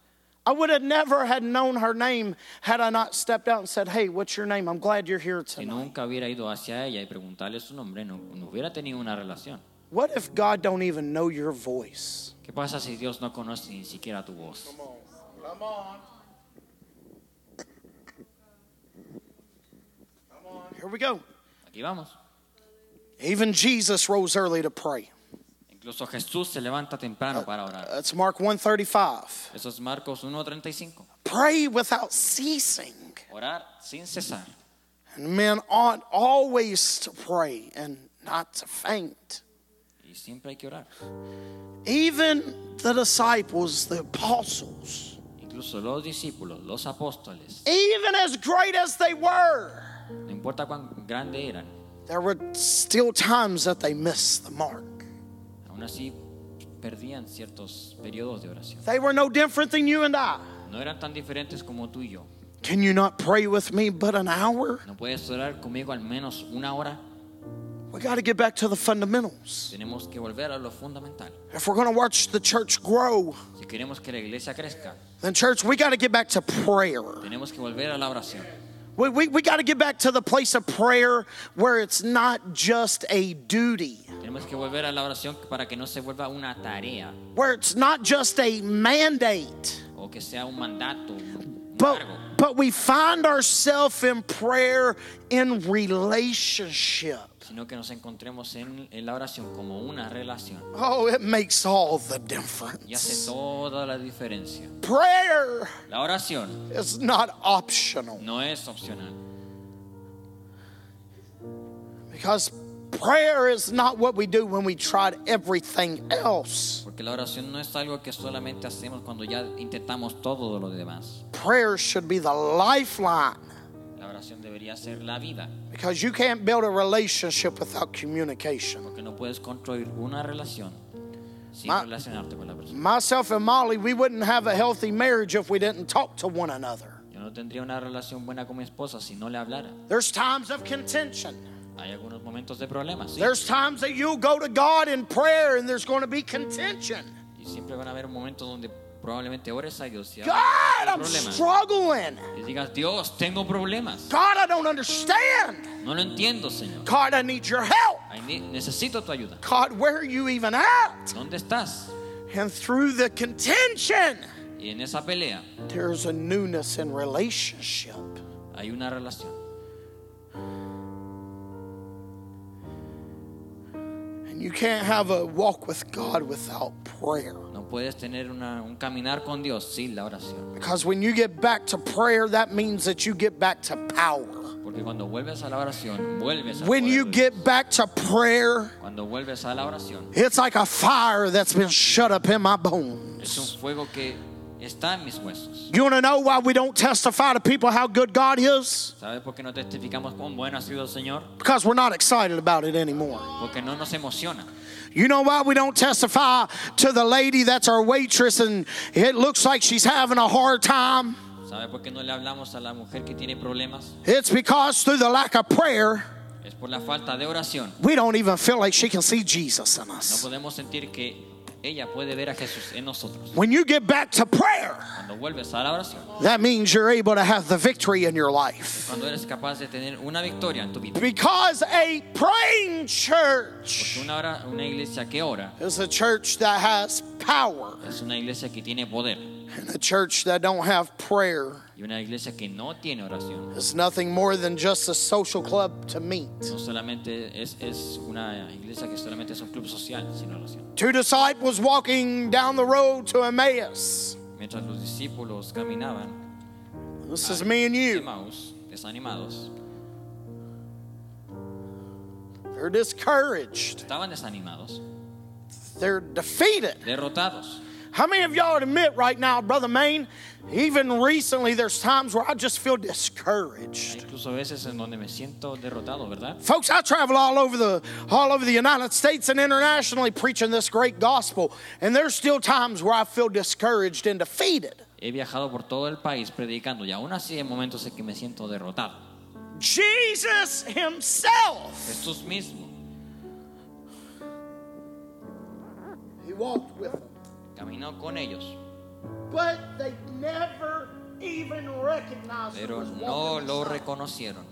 I would have never had known her name had I not stepped out and said, hey, what's your name? I'm glad you're here Si tonight. nunca hubiera ido hacia ella y preguntarle su nombre, no, no hubiera tenido una relación. What if God don't even know your voice? ¿Qué pasa si Dios no conoce ni siquiera tu voz? Come on. Come on. Come on. Here we go. Aquí vamos. Even Jesus rose early to pray. Incluso Jesús se levanta temprano para orar. That's Mark one thirty-five. Eso es Marcos uno treinta y cinco. Pray without ceasing. Orar sin cesar. And men ought always to pray and not to faint. Y siempre hay que orar. Even the disciples, the apostles, Incluso los discípulos, los apóstoles, even as great as they were, no importa cuán grande eran, there were still times that they missed the mark. aún así perdían ciertos periodos de oración. They were no different than you and I. No eran tan diferentes como tú y yo. Can you not pray with me but an hour? ¿No puedes orar conmigo al menos una hora? We got to get back to the fundamentals. Tenemos que volver a lo fundamental. If we're going to watch the church grow, Si queremos que la iglesia crezca, then church, we got to get back to prayer. tenemos que volver a la oración. We, we, we got to get back to the place of prayer where it's not just a duty, Tenemos que volver a la oración para que no se vuelva una tarea where it's not just a mandate, o que sea un mandato, un but, cargo, but we find ourselves in prayer in relationship. sino que nos encontremos en, en la oración como una relación. Oh, it makes all the Y hace difference. toda la diferencia. Prayer La oración is not optional, no es opcional, because prayer is not what we do when we tried everything else. porque la oración no es algo que solamente hacemos cuando ya intentamos todo lo demás. Prayer should be the lifeline, La oración debería ser la vida, because you can't build a relationship without communication. porque no puedes construir una relación sin Ma- relacionarte con la persona. Myself and Molly, we wouldn't have a healthy marriage if we didn't talk to one another. Yo no tendría una relación buena con mi esposa si no le hablara. There's times of contention. Hay algunos momentos de problemas, sí. There's times that you'll go to God in prayer and there's going to be contention. Y siempre van a haber momentos donde probablemente ores a Dios y God, hay I'm problemas. struggling. Y digas, Dios, tengo problemas. God, I don't understand. No lo entiendo, Señor. God, I need your help. Ay, ne- necesito tu ayuda. God, where are you even at? ¿Dónde estás? And through the contention, Y en esa pelea there's a newness in relationship. hay una relación. And you can't have a walk with God without prayer. No puedes tener una, un caminar con Dios sin la oración. Because when you get back to prayer, that means that you get back to power. Porque cuando vuelves a la oración, vuelves a When you get back to prayer, Cuando vuelves a la oración, it's like a fire that's been shut up in my es un bones. fuego que está en mis huesos. You want to know why we don't testify to people how good God is? ¿Sabes por qué no testificamos cuán bueno ha sido el Señor? Because we're not excited about it anymore. Porque no nos emociona. You know why we don't testify to the lady that's our waitress and it looks like she's having a hard time? ¿Sabe por qué no le hablamos a la mujer que tiene problemas? It's because through the lack of prayer, Es por la falta de oración. we don't even feel like she can see Jesus in No us. podemos sentir que ella puede ver a Jesús en nosotros. When you get back to prayer, Cuando vuelves a la oración, that means you're able to have the victory in your life. cuando eres capaz de tener una victoria en tu vida. Because a praying church Porque una, hora- una iglesia que ora is a church that has power, es una iglesia que tiene poder. and a church that don't have prayer Y una iglesia que no tiene oración is nothing more than just a social club to meet. no solamente es, es una iglesia que solamente es un club social, sino oración. Two disciples walking down the road to Emmaus. Mientras los discípulos caminaban, This is me and you. Emaús, desanimados, They're discouraged. estaban desanimados, They're defeated. derrotados. How many of y'all would admit right now, Brother Maine, even recently there's times where I just feel Hay discouraged. incluso veces en donde me siento derrotado, ¿verdad? Folks, I travel all over the all over the United States and internationally preaching this great gospel, and there's still times where I feel discouraged and defeated. He viajado por todo el país predicando y aún así hay momentos en que me siento derrotado. Jesus himself, Jesús mismo he walked with them. caminó con ellos. but they never even recognized it pero was no walking lo beside. reconocieron.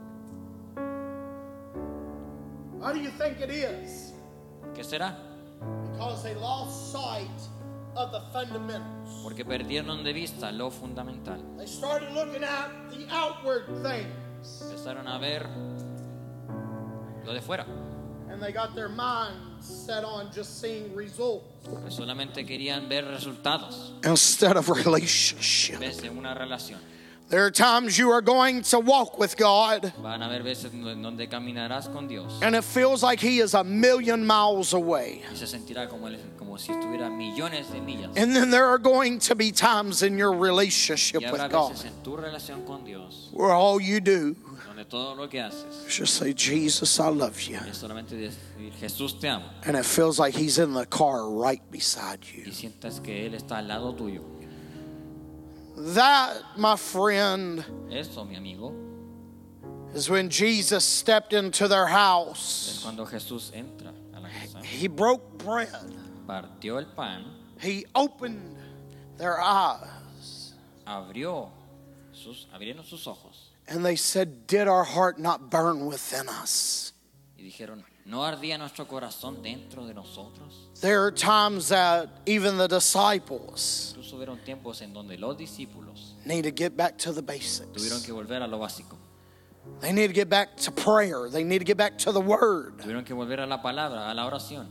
Why do you think it is? ¿Qué será? Because they lost sight of the fundamentals. Porque perdieron de vista lo fundamental. They started looking at the outward things, Empezaron a ver lo de fuera. and they got their minds set on just seeing results Porque solamente querían ver resultados instead of en relationship. vez de una relación. There are times you are going to walk with God, Van a haber veces en donde caminarás con Dios and it feels like He is a million miles away. y se sentirá como, el- como si estuviera a millones de millas. And then there are going to be times in your relationship Y habrá with God veces en tu relación con Dios where all you do donde todo lo que haces is just say, Jesus, I love you. es solamente decir, Jesús te ama, And it feels like He's in the car right beside you. y sientas que Él está al lado tuyo. That, my friend, Eso, mi amigo, is when Jesus stepped into their es house. cuando Jesús entra a la casa, He broke bread. partió el pan, He opened their eyes. abrió sus, abrieron sus ojos And they said, did our heart not burn within us? y dijeron, ¿no ardía nuestro corazón dentro de nosotros? There are times that even the disciples Incluso hubieron tiempos en donde los discípulos need to get back to the tuvieron basics. que volver a lo básico, They need to get back to prayer. They need to get back to the Word. tuvieron que volver a la palabra, a la oración,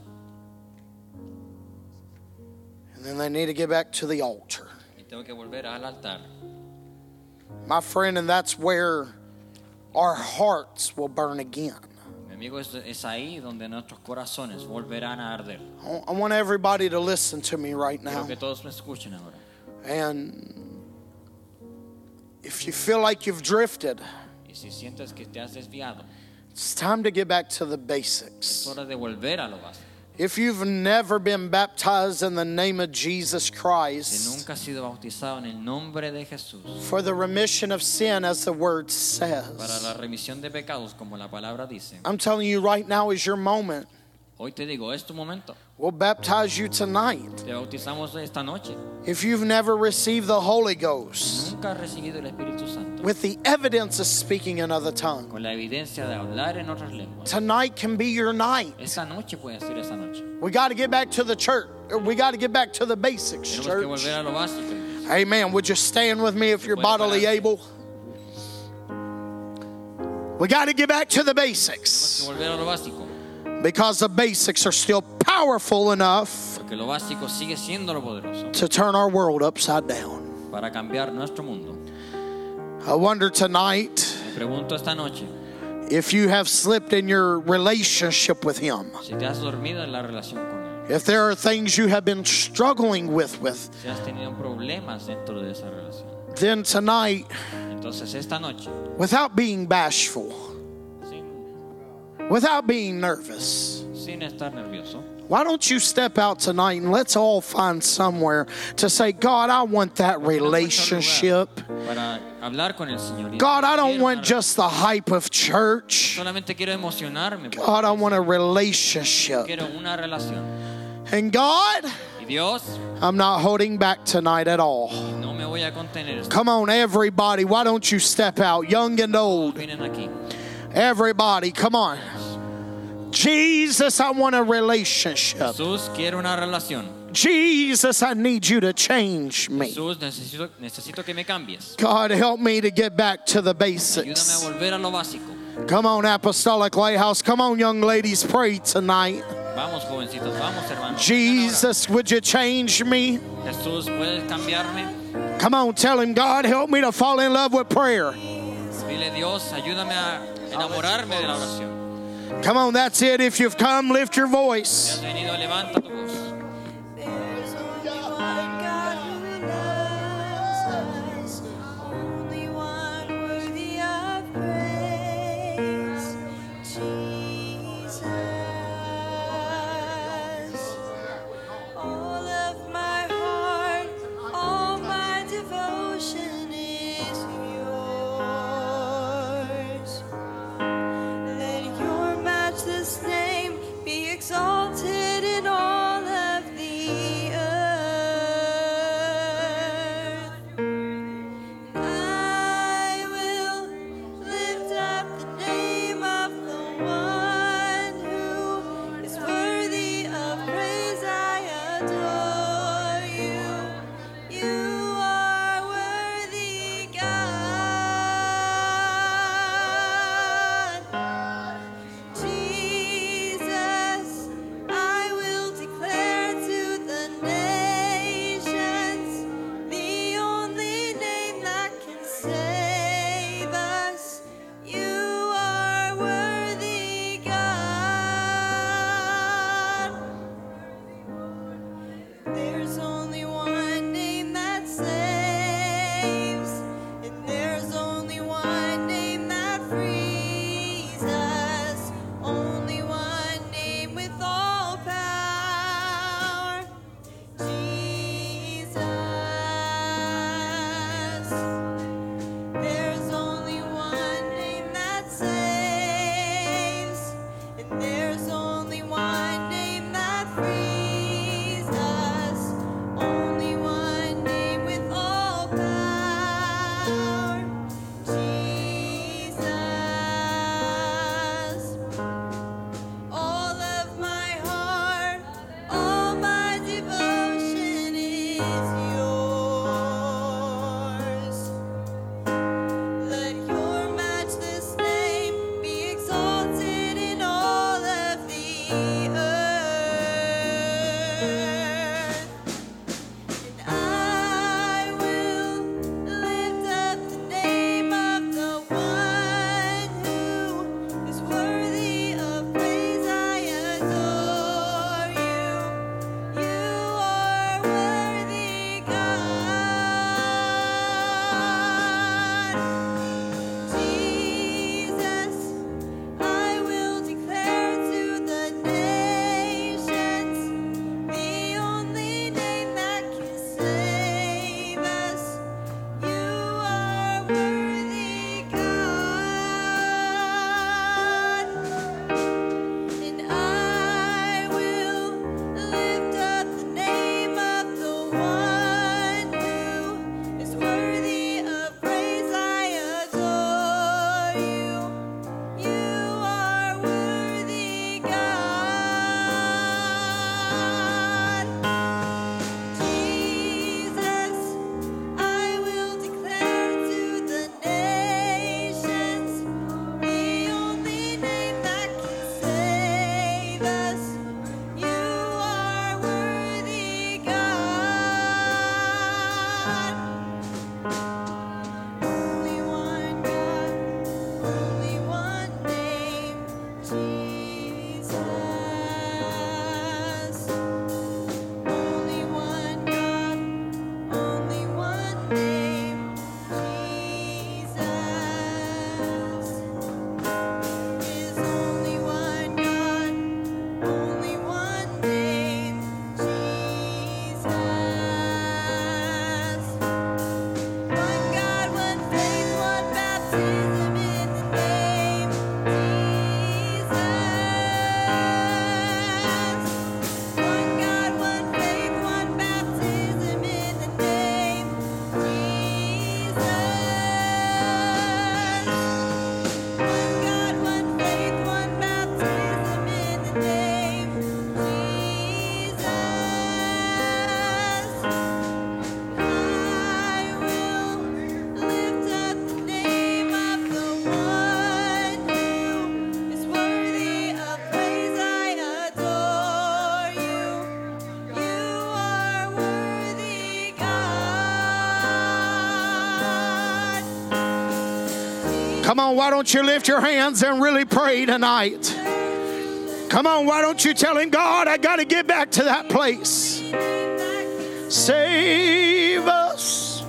And then they need to get back to the altar. y tengo que volver al altar. My friend, and that's where our hearts will burn again. Mi amigo, es, es ahí donde nuestros corazones volverán a arder. I want everybody to listen to me right Quiero now. que todos me escuchen ahora. And if you feel like you've drifted, Y si sientes que te has desviado, it's time to get back to the es basics. hora de volver a lo básico. If you've never been baptized in the name of Jesus Si Christ nunca has sido bautizado en el nombre de Jesús for the remission of sin, as the word para says, la remisión de pecados, como la palabra dice, I'm telling you right now is your moment. hoy te digo, es tu momento. We'll baptize you tonight. Te bautizamos esta noche. If you've never received the Holy Ghost Nunca has recibido el Espíritu Santo with the evidence of speaking in other tongues, con la evidencia de hablar en otras lenguas. tonight can be your night. Esta noche puede ser esa noche. We got to get back to the church. We got to get back to the basics, Tenemos que church. volver a lo básico. Amen. Would you stand with me if you're bodily able? We got to get back to the Tenemos basics que volver a lo básico. because the basics are still powerful enough Porque lo básico sigue siendo lo poderoso to turn our world upside down. para cambiar nuestro mundo. I wonder tonight Me pregunto esta noche, if you have slipped in your relationship with Him. si te has dormido en la relación con Él, If there are things you have been struggling with, with, si has tenido problemas dentro de esa relación. then tonight, Entonces esta noche, without being bashful, sin, without being nervous, sin estar nervioso, why don't you step out tonight and let's all find somewhere to say, God, I want that relationship. para hablar con el Señor. Y God, I don't quiero want una- just the hype of church. solamente quiero emocionarme. por- God, I want a relationship. Quiero una relación. And God, Y Dios, I'm not holding back tonight at all. no me voy a contener. Come on, everybody, why don't you step out, young and old? Vienen aquí. Everybody, come on. Jesus, I want a relationship. Jesús, quiero una relación. Jesus, I need you to change me. Jesús, necesito, necesito que me cambies. God, help me to get back to the Ayúdame a basics. volver a lo básico. Come on, Apostolic Lighthouse. Come on, young ladies, pray tonight. Vamos, jovencitos, vamos, hermanos. Jesus, would you change me? Jesús, ¿puedes cambiarme? Come on, tell him, God, help me to fall in love with prayer. Dile, Dios, ayúdame a enamorarme de la oración. Come on, that's it. If you've come, lift your Si voice. has venido, levanta tu voz. There's only one God who loves us, only one worthy of praise, Jesus. All of my heart, all my devotion is yours. Let your matchless name be exalted in all Come on, why don't you lift your hands and really pray tonight? Come on, why don't you tell him, God, I got to get back to that place. Save us,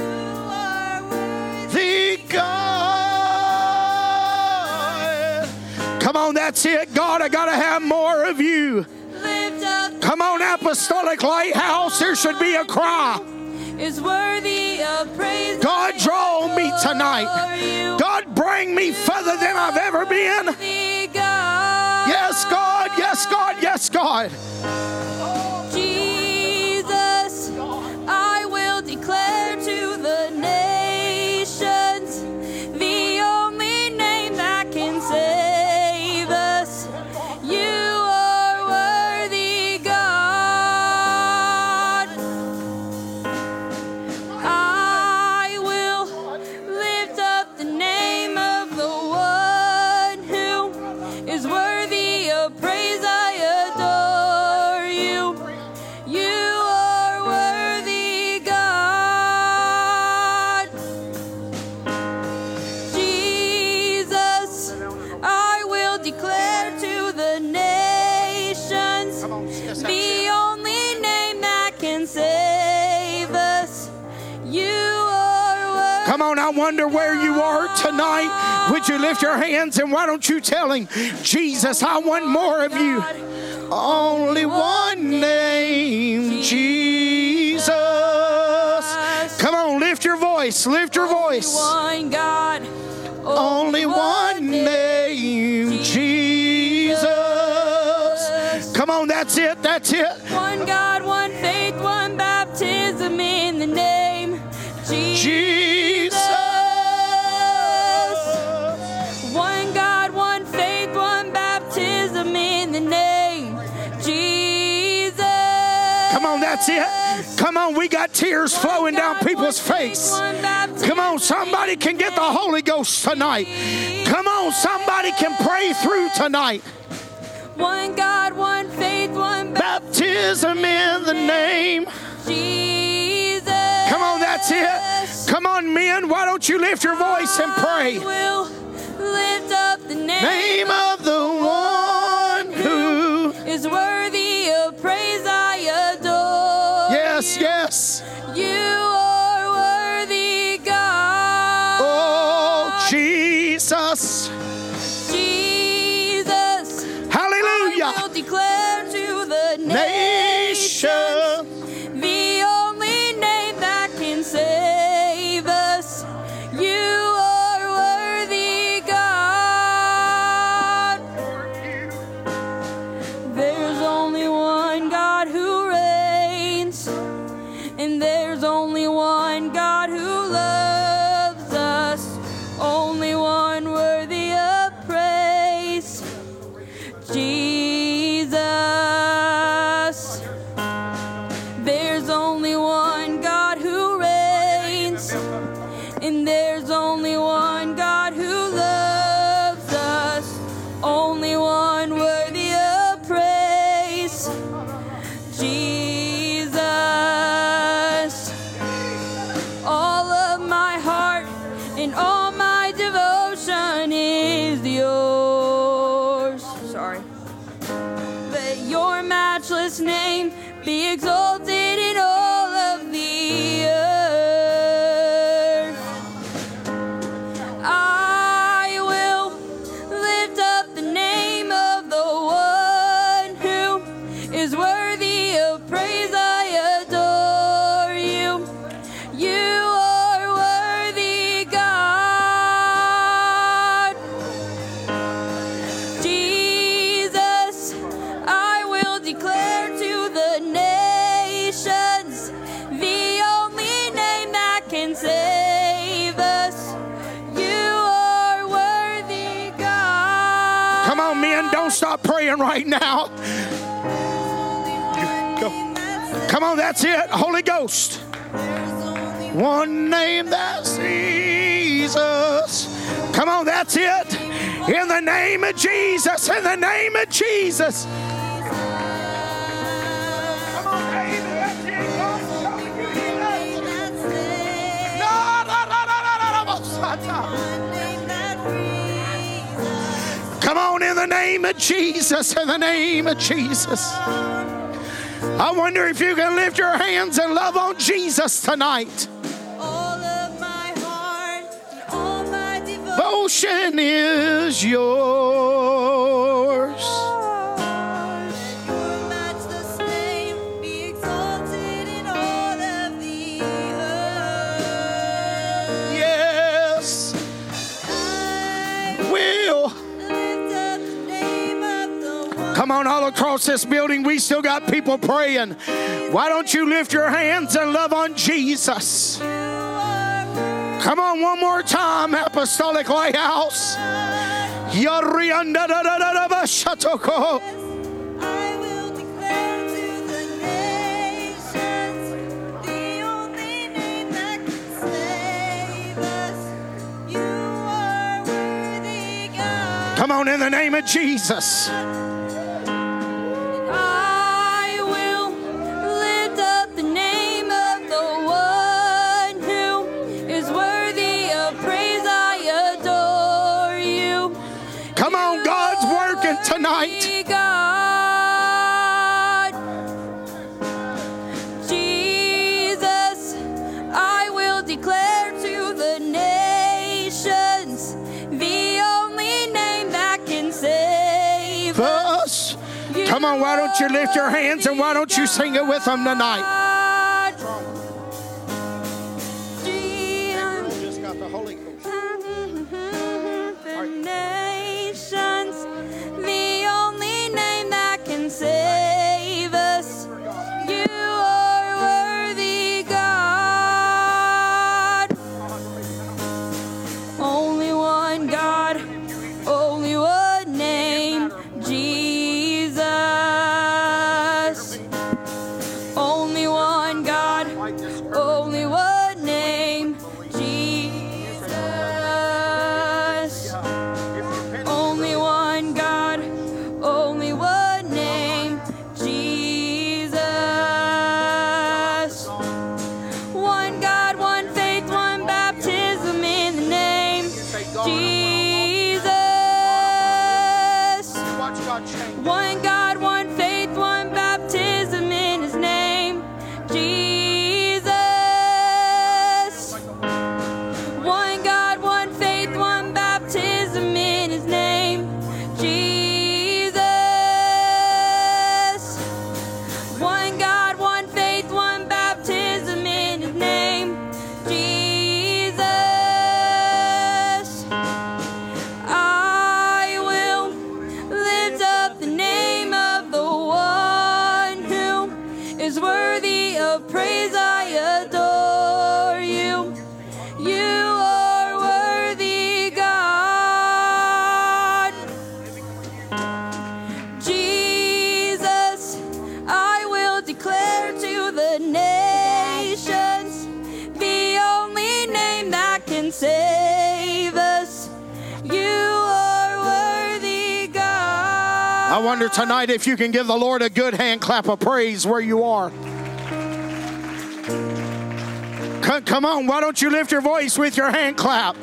the God. Come on, that's it. God, I got to have more of you. Come on, Apostolic Lighthouse, there should be a cry. Is worthy of praise. God, draw me tonight. God, bring me further than I've ever been. Yes, God. Yes, God. Yes, God. Jesus, I will declare to the nations the only name that can save us. You are worthy, God. I will lift up the name of the one who is worthy of praise. I adore you. You are worthy, God. Jesus, I will declare to the nations the only name that can save us. You are worthy. Come on, I wonder where you are tonight. Would you lift your hands and why don't you tell him, Jesus, I want more of you. Only one name, Jesus. Come on, lift your voice, lift your voice. One God. Only one name, Jesus. Come on, that's it, that's it. One God, one faith, one baptism in the name Jesus. Jesus. One God, one faith, one baptism in the name Jesus. Come on, that's it. Come on, we got tears flowing down people's face. Come on, somebody can get the Holy Ghost tonight. Come on, somebody can pray through tonight. One God, one faith, one Baptism in the name. Jesus. Come on, that's it. Come on, men, why don't you lift your voice and pray? I will lift up the name, Name of the one who. is worthy of praise. I adore. Yes, yes. You are worthy, God. Oh, Jesus. Jesus. Hallelujah. I will declare to the Nation. nation the only name that can save us. You are worthy, God. There's only one God who reigns, and there's only one God who loves us, only one worthy of praise, Jesus. There's only one God who reigns, and there's only one God who loves us, only one worthy of praise, Jesus. All of my heart and all my devotion is yours. Sorry. Let your matchless name be exalted in all of the earth. I will lift up the name of the one who is worthy of praise. I adore you. You are worthy, God. Jesus, I will declare to the nations the only name that can save us. You are worthy, God. Come on, men, don't stop praying right now. Go. Come on, that's it. Holy Ghost. One name, that's Jesus. Come on, that's it. In the name of Jesus. In the name of Jesus. Come on, baby. That's it. No, no, no, no, no, no, no. Come on, in the name of Jesus. In the name of Jesus. I wonder if you can lift your hands and love on Jesus tonight. All of my heart and all my devotion. Devotion is yours. Let your matchless name be exalted in all of the earth. Yes, I will. lift up the name of the one. Come on, all across this building, we still got people praying. Why don't you lift your hands and love on Jesus? You are worthy. Come on, one more time, Apostolic Lighthouse. Yariandadadadabashatoko. I will declare to the nations the only name that can save us. You are worthy, God. Come on, in the name of Jesus. I will lift up the name of the one who is worthy of praise. I adore you. Come on, God's working tonight. God. Jesus, I will declare to the nations the only name that can save us. Us. Come on, why don't you lift your hands and why don't you sing it with them tonight? God. Just got the Holy Ghost. The nations, the only name that can save us. You are worthy, God. Only one God, only one name, Jesus. Only one One God, one faith, one baptism in his name, Jesus. One God, one faith, one baptism in his name, Jesus. One God, one faith, one baptism in his name, Jesus. I will lift up the name of the one who is worthy of praise. I adore you. You are worthy, God. Jesus, I will declare to the nations the only name that can save us. You are worthy, God. I wonder tonight if you can give the Lord a good hand clap of praise where you are. C- Come on, why don't you lift your voice with your hand clap?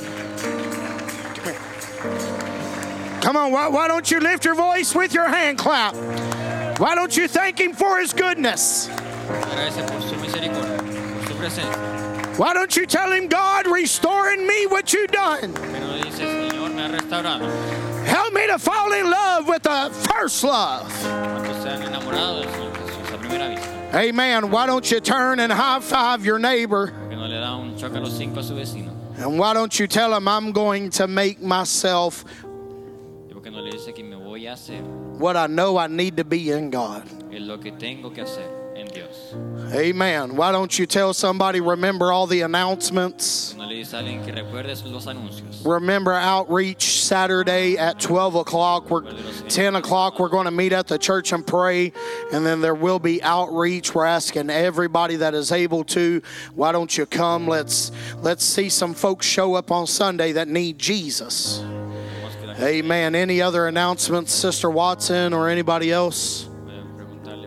Come on, why, why don't you lift your voice with your hand clap? Why don't you thank him for his goodness? Agradece por su misericordia, por su presencia. Why don't you tell him, God, restore in me what you've done? Pero no dice, Señor, me ha restaurado. Help me to fall in love with the first love. ¿Cuántos se han enamorado del Señor Jesús a primera vista? Amen. Why don't you turn and high five your neighbor? Que no le da un choque a los cinco a su vecino. And why don't you tell him, I'm going to make myself Y porque no le dice que me voy a hacer what I know I need to be in God. es lo que tengo que hacer en Dios. Amen. Why don't you tell somebody, remember all the announcements? No le dice a alguien que recuerde los anuncios. Remember outreach Saturday at twelve o'clock. We're ten o'clock. We're going to meet at the church and pray. And then there will be outreach. We're asking everybody that is able to, why don't you come? Let's, let's see some folks show up on Sunday that need Jesus. Tenemos que la gente Amen. Any other announcements, Sister Watson or anybody else? puede preguntarle.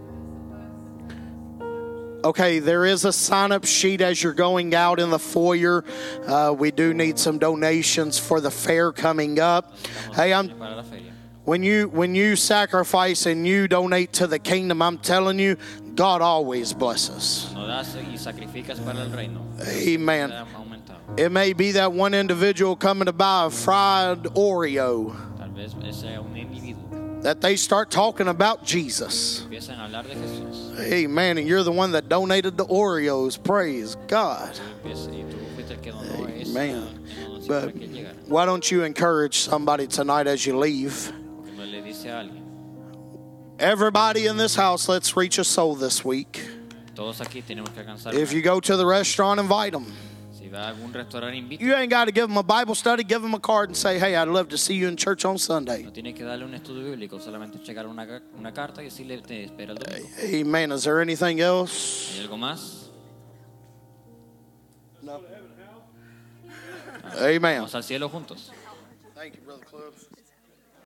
Okay, there is a sign-up sheet as you're going out in the foyer. Uh, we do need some donations for the fair coming up. Hey, I'm Para la feria. when you when you sacrifice and you donate to the kingdom, I'm telling you, God always blesses. No das y sacrificas para el reino. Amen. Ha aumentado. It may be that one individual coming to buy a fried Oreo Tal vez sea un individuo. that they start talking about Jesus. Empiezan a hablar de Jesús. Amen. And you're the one that donated the Oreos. Praise God. Tú empiezas- y tú fuiste el que donó eso. Amen. y no nos hizo But para que llegara. why don't you encourage somebody tonight as you leave? Porque no le dice a alguien. Everybody in this house, let's reach a soul this week. Todos aquí tenemos que alcanzar. If una. you go to the restaurant, invite them. Si va a algún restaurante, invita. You ain't got to give them a Bible study. Give them a card and say, hey, I'd love to see you in church on Sunday. No tiene que darle un estudio bíblico, solamente checar una, ca- una carta y decirle te espera el domingo. Amen. Is there anything else? ¿Hay algo más? Amen. Vamos al cielo juntos. Thank you, Brother Cliff.